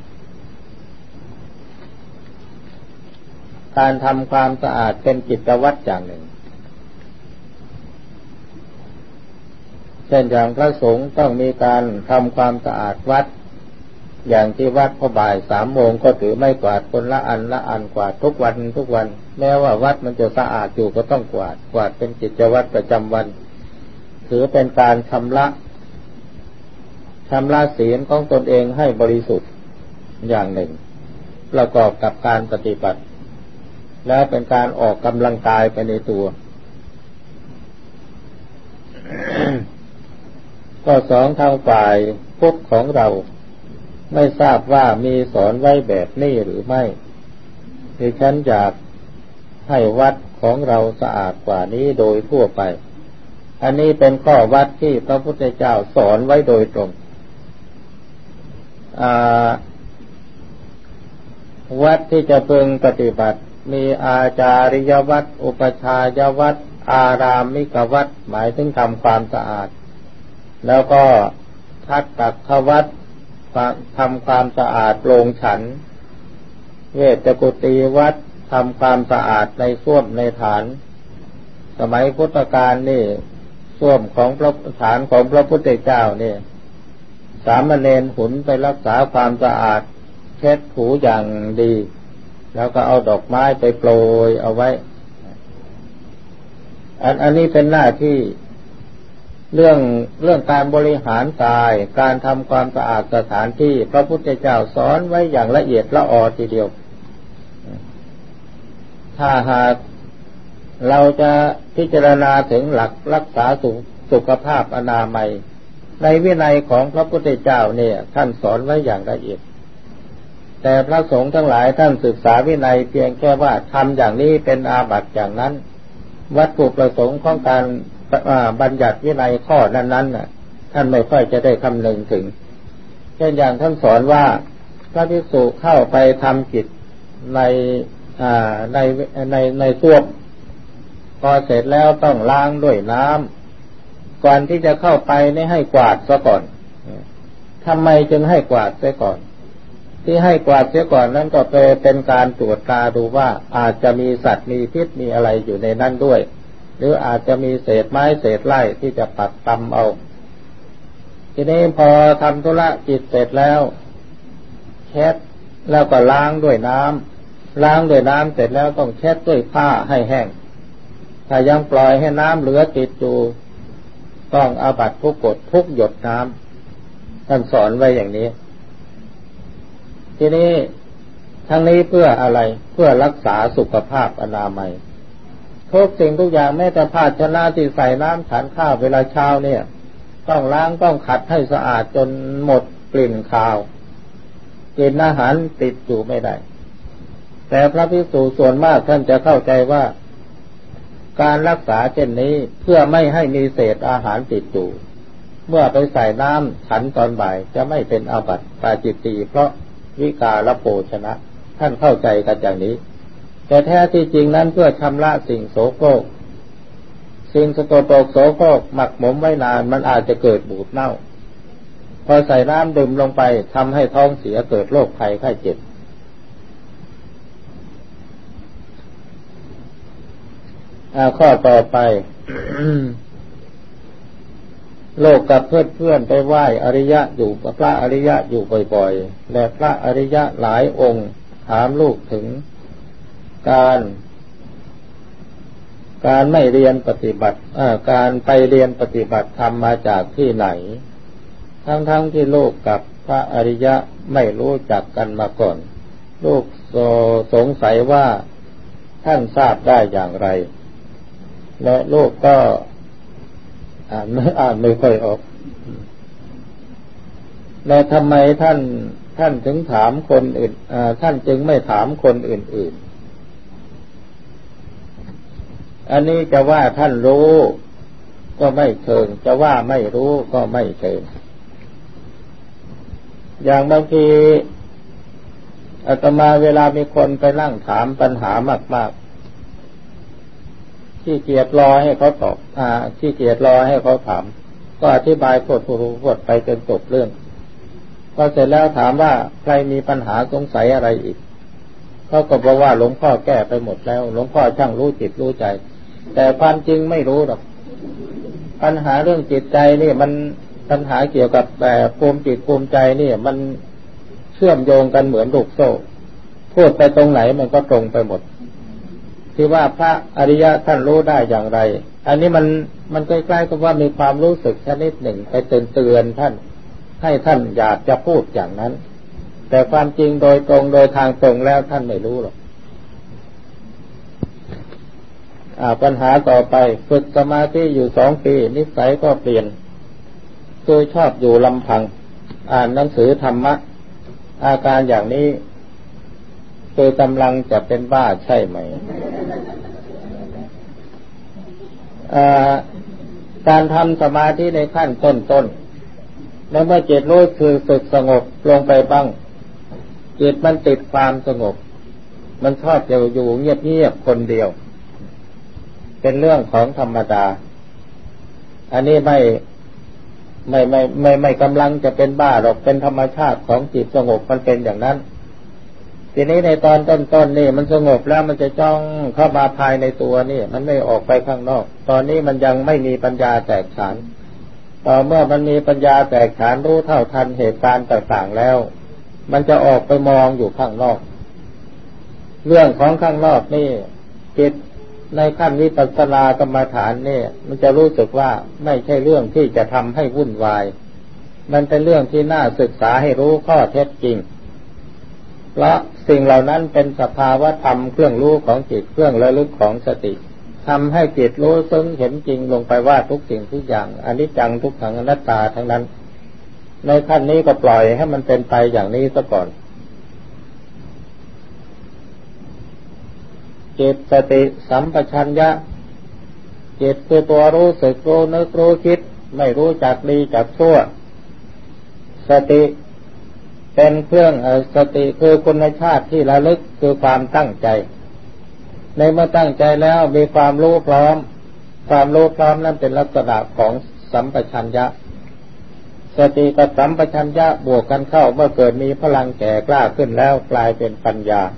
การทำความสะอาดเป็นกิจวัตรอย่างหนึ่งเช่นอย่างพระสงฆ์ต้องมีการทำความสะอาดวัดอย่างที่วัดพอบ่าย3 โมงก็ถือไม้กวาดคนละอันกวาดทุกวันแม้ว่าวัดมันจะสะอาดอยู่ก็ต้องกวาดเป็นกิจวัตรประจำวันถือเป็นการชำระศีลของตนเองให้บริสุทธิ์อย่างหนึ่งประกอบกับการปฏิบัติและเป็นการออกกำลังกายไปในตัว ก็สองทางฝ่ายพุทธของเราไม่ทราบว่ามีสอนไว้แบบนี้หรือไม่ที่ฉันอยากให้วัดของเราสะอาดกว่านี้โดยทั่วไปอันนี้เป็นข้อวัดที่พระพุทธเจ้าสอนไว้โดยตรงวัดที่จะพึงปฏิบัติมีอาจาริยวัดอุปชายวัดอารามมิกวัดหมายถึงทำความสะอาดแล้วก็ทัตตควัดทำความสะอาดโรงฉันเวชกุฏีวัดทำความสะอาดในส้วมในฐานสมัยพุทธกาลนี่ส้วมของพระฐานของพระพุทธเจ้านี่สามเณรหุนไปรักษาความสะอาดเช็ดถูอย่างดีแล้วก็เอาดอกไม้ไปโปรยเอาไว้อันนี้เป็นหน้าที่เรื่องการบริหารกายการทำความสะอาดสถานที่พระพุทธเจ้าสอนไว้อย่างละเอียดละออทีเดียวถ้าหากเราจะพิจารณาถึงหลักรักษาสุขภาพอนามัยในวินัยของพระพุทธเจ้าเนี่ยท่านสอนไว้อย่างละเอียดแต่พระสงฆ์ทั้งหลายท่านศึกษาวินัยเพียงแค่ว่าทำอย่างนี้เป็นอาบัติอย่างนั้นวัตถุประสงค์ของการบัญญัติวินัยข้อนั้นๆน่ะท่านไม่ค่อยจะได้คำนึงถึงเช่นอย่างท่านสอนว่าพระภิกษุเข้าไปทำกิจในส้วมพอเสร็จแล้วต้องล้างด้วยน้ำก่อนที่จะเข้าไปนี่ให้กวาดซะก่อนทำไมจึงให้กวาดซะก่อนที่ให้กวาดเสียก่อนนั้นก็เป็นการตรวจตาดูว่าอาจจะมีสัตว์มีพิษมีอะไรอยู่ในนั้นด้วยหรืออาจจะมีเศษไม้เศษไร่ที่จะปักตำเอาทีนี้พอทำธุระกิจเสร็จแล้วเช็ดแล้วก็ล้างด้วยน้ำเสร็จแล้วต้องเช็ดด้วยผ้าให้แห้งถ้ายังปล่อยให้น้ำเหลือติดอยู่ต้องอาบัติทุกกฎทุกหยดน้ำท่านสอนไว้อย่างนี้ทีนี้ทั้งนี้เพื่ออะไรเพื่อรักษาสุขภาพอนามัยทุกสิ่งทุกอย่างแม้แต่ภาชนะที่ใส่น้ำฉันข้าวเวลาเช้าเนี่ยต้องล้างต้องขัดให้สะอาดจนหมดกลิ่นคาวกลิ่นอาหารติดอยู่ไม่ได้แต่พระภิกษุส่วนมากท่านจะเข้าใจว่าการรักษาเช่นนี้เพื่อไม่ให้มีเศษอาหารติดอยู่เมื่อไปใส่น้ำฉันตอนบ่ายจะไม่เป็นอาบัติปาจิตตีเพราะวิกาลโภชนะท่านเข้าใจกันอย่างนี้แต่แท้ที่จริงนั้นเพื่อชำระสิ่งโสโครกสิ่งสกปรกโสโครกหมักหมมไว้นานมันอาจจะเกิดบูดเน่าพอใส่น้ำดื่มลงไปทำให้ท้องเสียเกิดโรคภัยไข้เจ็บข้อต่อไป โลกกับเพื่อนไปไหว้อริยะอยู่พระอริยะอยู่บ่อยๆและพระอริยะหลายองค์ถามลูกถึงการไม่เรียนปฏิบัติการไปเรียนปฏิบัติธรรมมาจากที่ไหนทั้งที่ลูกกับพระอริยะไม่รู้จักกันมาก่อนลูกสงสัยว่าท่านทราบได้อย่างไรและลูกก็อ่านไม่ค่อยออกและทำไมท่านถึงถามคนอื่นท่านจึงไม่ถามคนอื่นๆอันนี้จะว่าท่านรู้ก็ไม่เชิงจะว่าไม่รู้ก็ไม่เชิงอย่างบางทีอาตมาเวลามีคนไปนั่งถามปัญหามากๆขี้เกียจรอให้เขาตอบขี้เกียจรอให้เขาถามก็อธิบายพูดไปจนจบเรื่องพอเสร็จแล้วถามว่าใครมีปัญหาสงสัยอะไรอีกเขาก็บอกว่าหลวงพ่อแก้ไปหมดแล้วหลวงพ่อช่างรู้จิตรู้ใจแต่ความจริงไม่รู้หรอกปัญหาเรื่องจิตใจนี่มันปัญหาเกี่ยวกับภูมิจิตภูมิใจนี่มันเชื่อมโยงกันเหมือนลูกโซ่พูดไปตรงไหนมันก็ตรงไปหมดที่ว่าพระอริยะท่านรู้ได้อย่างไรอันนี้มันใกล้ๆกับว่ามีความรู้สึกชนิดหนึ่งไปเตือนท่านให้ท่านอยากจะพูดอย่างนั้นแต่ความจริงโดยตรงโดยทางตรงแล้วท่านไม่รู้หรอกปัญหาต่อไปฝึกสมาธิอยู่2 ปีนิสัยก็เปลี่ยนคือชอบอยู่ลำพังอ่านหนังสือธรรมะอาการอย่างนี้คือกำลังจะเป็นบ้าใช่ไหมการทำสมาธิในขั้นต้นๆแล้วเมื่อจิตรู้คือสึกสงบลงไปบ้างจิตมันติดความสงบมันชอบอยู่เงียบๆคนเดียวเป็นเรื่องของธรรมดาอันนี้ไม่กำลังจะเป็นบ้าหรอกเป็นธรรมชาติของจิตสงบมันเป็นอย่างนั้นทีนี้ในตอนต้นนี่มันสงบแล้วมันจะจ้องเข้ามาภายในตัวนี่มันไม่ออกไปข้างนอกตอนนี้มันยังไม่มีปัญญาแตกฉานต่อเมื่อมันมีปัญญาแตกฉานรู้เท่าทันเหตุการณ์ต่างๆแล้วมันจะออกไปมองอยู่ข้างนอกเรื่องของข้างนอกนี่จิตในขั้นวิปัสสนากรรมฐานนี่มันจะรู้สึกว่าไม่ใช่เรื่องที่จะทำให้วุ่นวายมันเป็นเรื่องที่น่าศึกษาให้รู้ข้อเท็จจริงเพราะสิ่งเหล่านั้นเป็นสภาวะธรรมเครื่องรู้ของจิตเครื่องระลึกของสติทำให้จิตรู้ซึ้งเห็นจริงลงไปว่าทุกสิ่งทุกอย่างอนิจจังทุกขังอนัตตาทั้งนั้นในขั้นนี้ก็ปล่อยให้มันเป็นไปอย่างนี้ซะก่อนจิตสติสัมปชัญญะจิตคือตัวรู้สึกรู้นึกรู้คิดไม่รู้จักดีจักชั่วสติเป็นเครื่องสติคือคุณชาติที่ระลึกคือความตั้งใจในเมื่อตั้งใจแล้วมีความรู้พร้อมความรู้พร้อมนั้นเป็นลักษณะของสัมปชัญญะสติกับสัมปชัญญะบวกกันเข้าเมื่อเกิดมีพลังแก่กล้าขึ้นแล้วกลายเป็นปัญญา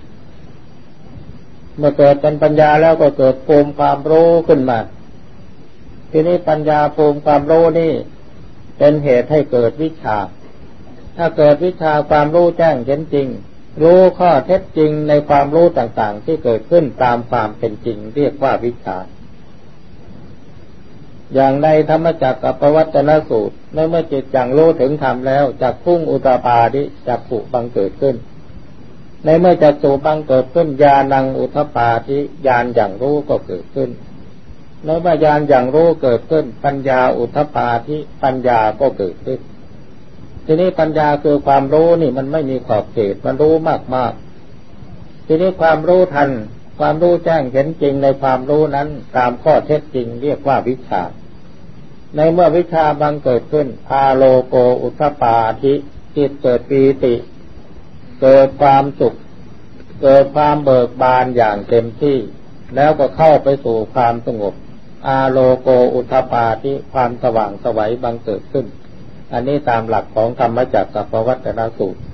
เมื่อเกิดเป็นปัญญาแล้วก็เกิดภูมิความรู้ขึ้นมาทีนี้ปัญญาภูมิความรู้นี่เป็นเหตุให้เกิดวิชาถ้าเกิดวิชาความรู้แจ้งเห็นจริงรู้ข้อเท็จจริงในความรู้ต่างๆที่เกิดขึ้นตามความเป็นจริงเรียกว่าวิชาอย่างในธรรมจักรกับปวัตตนสูตรเมื่อจิตอย่างรู้ถึงธรรมแล้วจักขุอุตปาทิจักขุบังเกิดขึ้นในเมื่อจักขุบังเกิดขึ้นญาณังอุทปาทิญาณอย่างรู้ก็เกิดขึ้นในเมื่อญาณอย่างรู้เกิดขึ้นปัญญาอุทปาทิปัญญาก็เกิดขึ้นทีนี้ปัญญาคือความรู้นี่มันไม่มีขอบเขตมันรู้มากๆทีนี้ความรู้ทันความรู้แจ้งเห็นจริงในความรู้นั้นตามข้อเท็จจริงเรียกว่าวิชาในเมื่อวิชาบังเกิดขึ้นอาโลโกอุทธปาธิจิตเกิดปีติเกิดความสุขเกิดความเบิกบานอย่างเต็มที่แล้วก็เข้าไปสู่ความสงบอาโลโกอุทธปาธิความสว่างไสวบังเกิดขึ้นอันนี้ตามหลักของธรรมจักรกับปวัตตนสูตร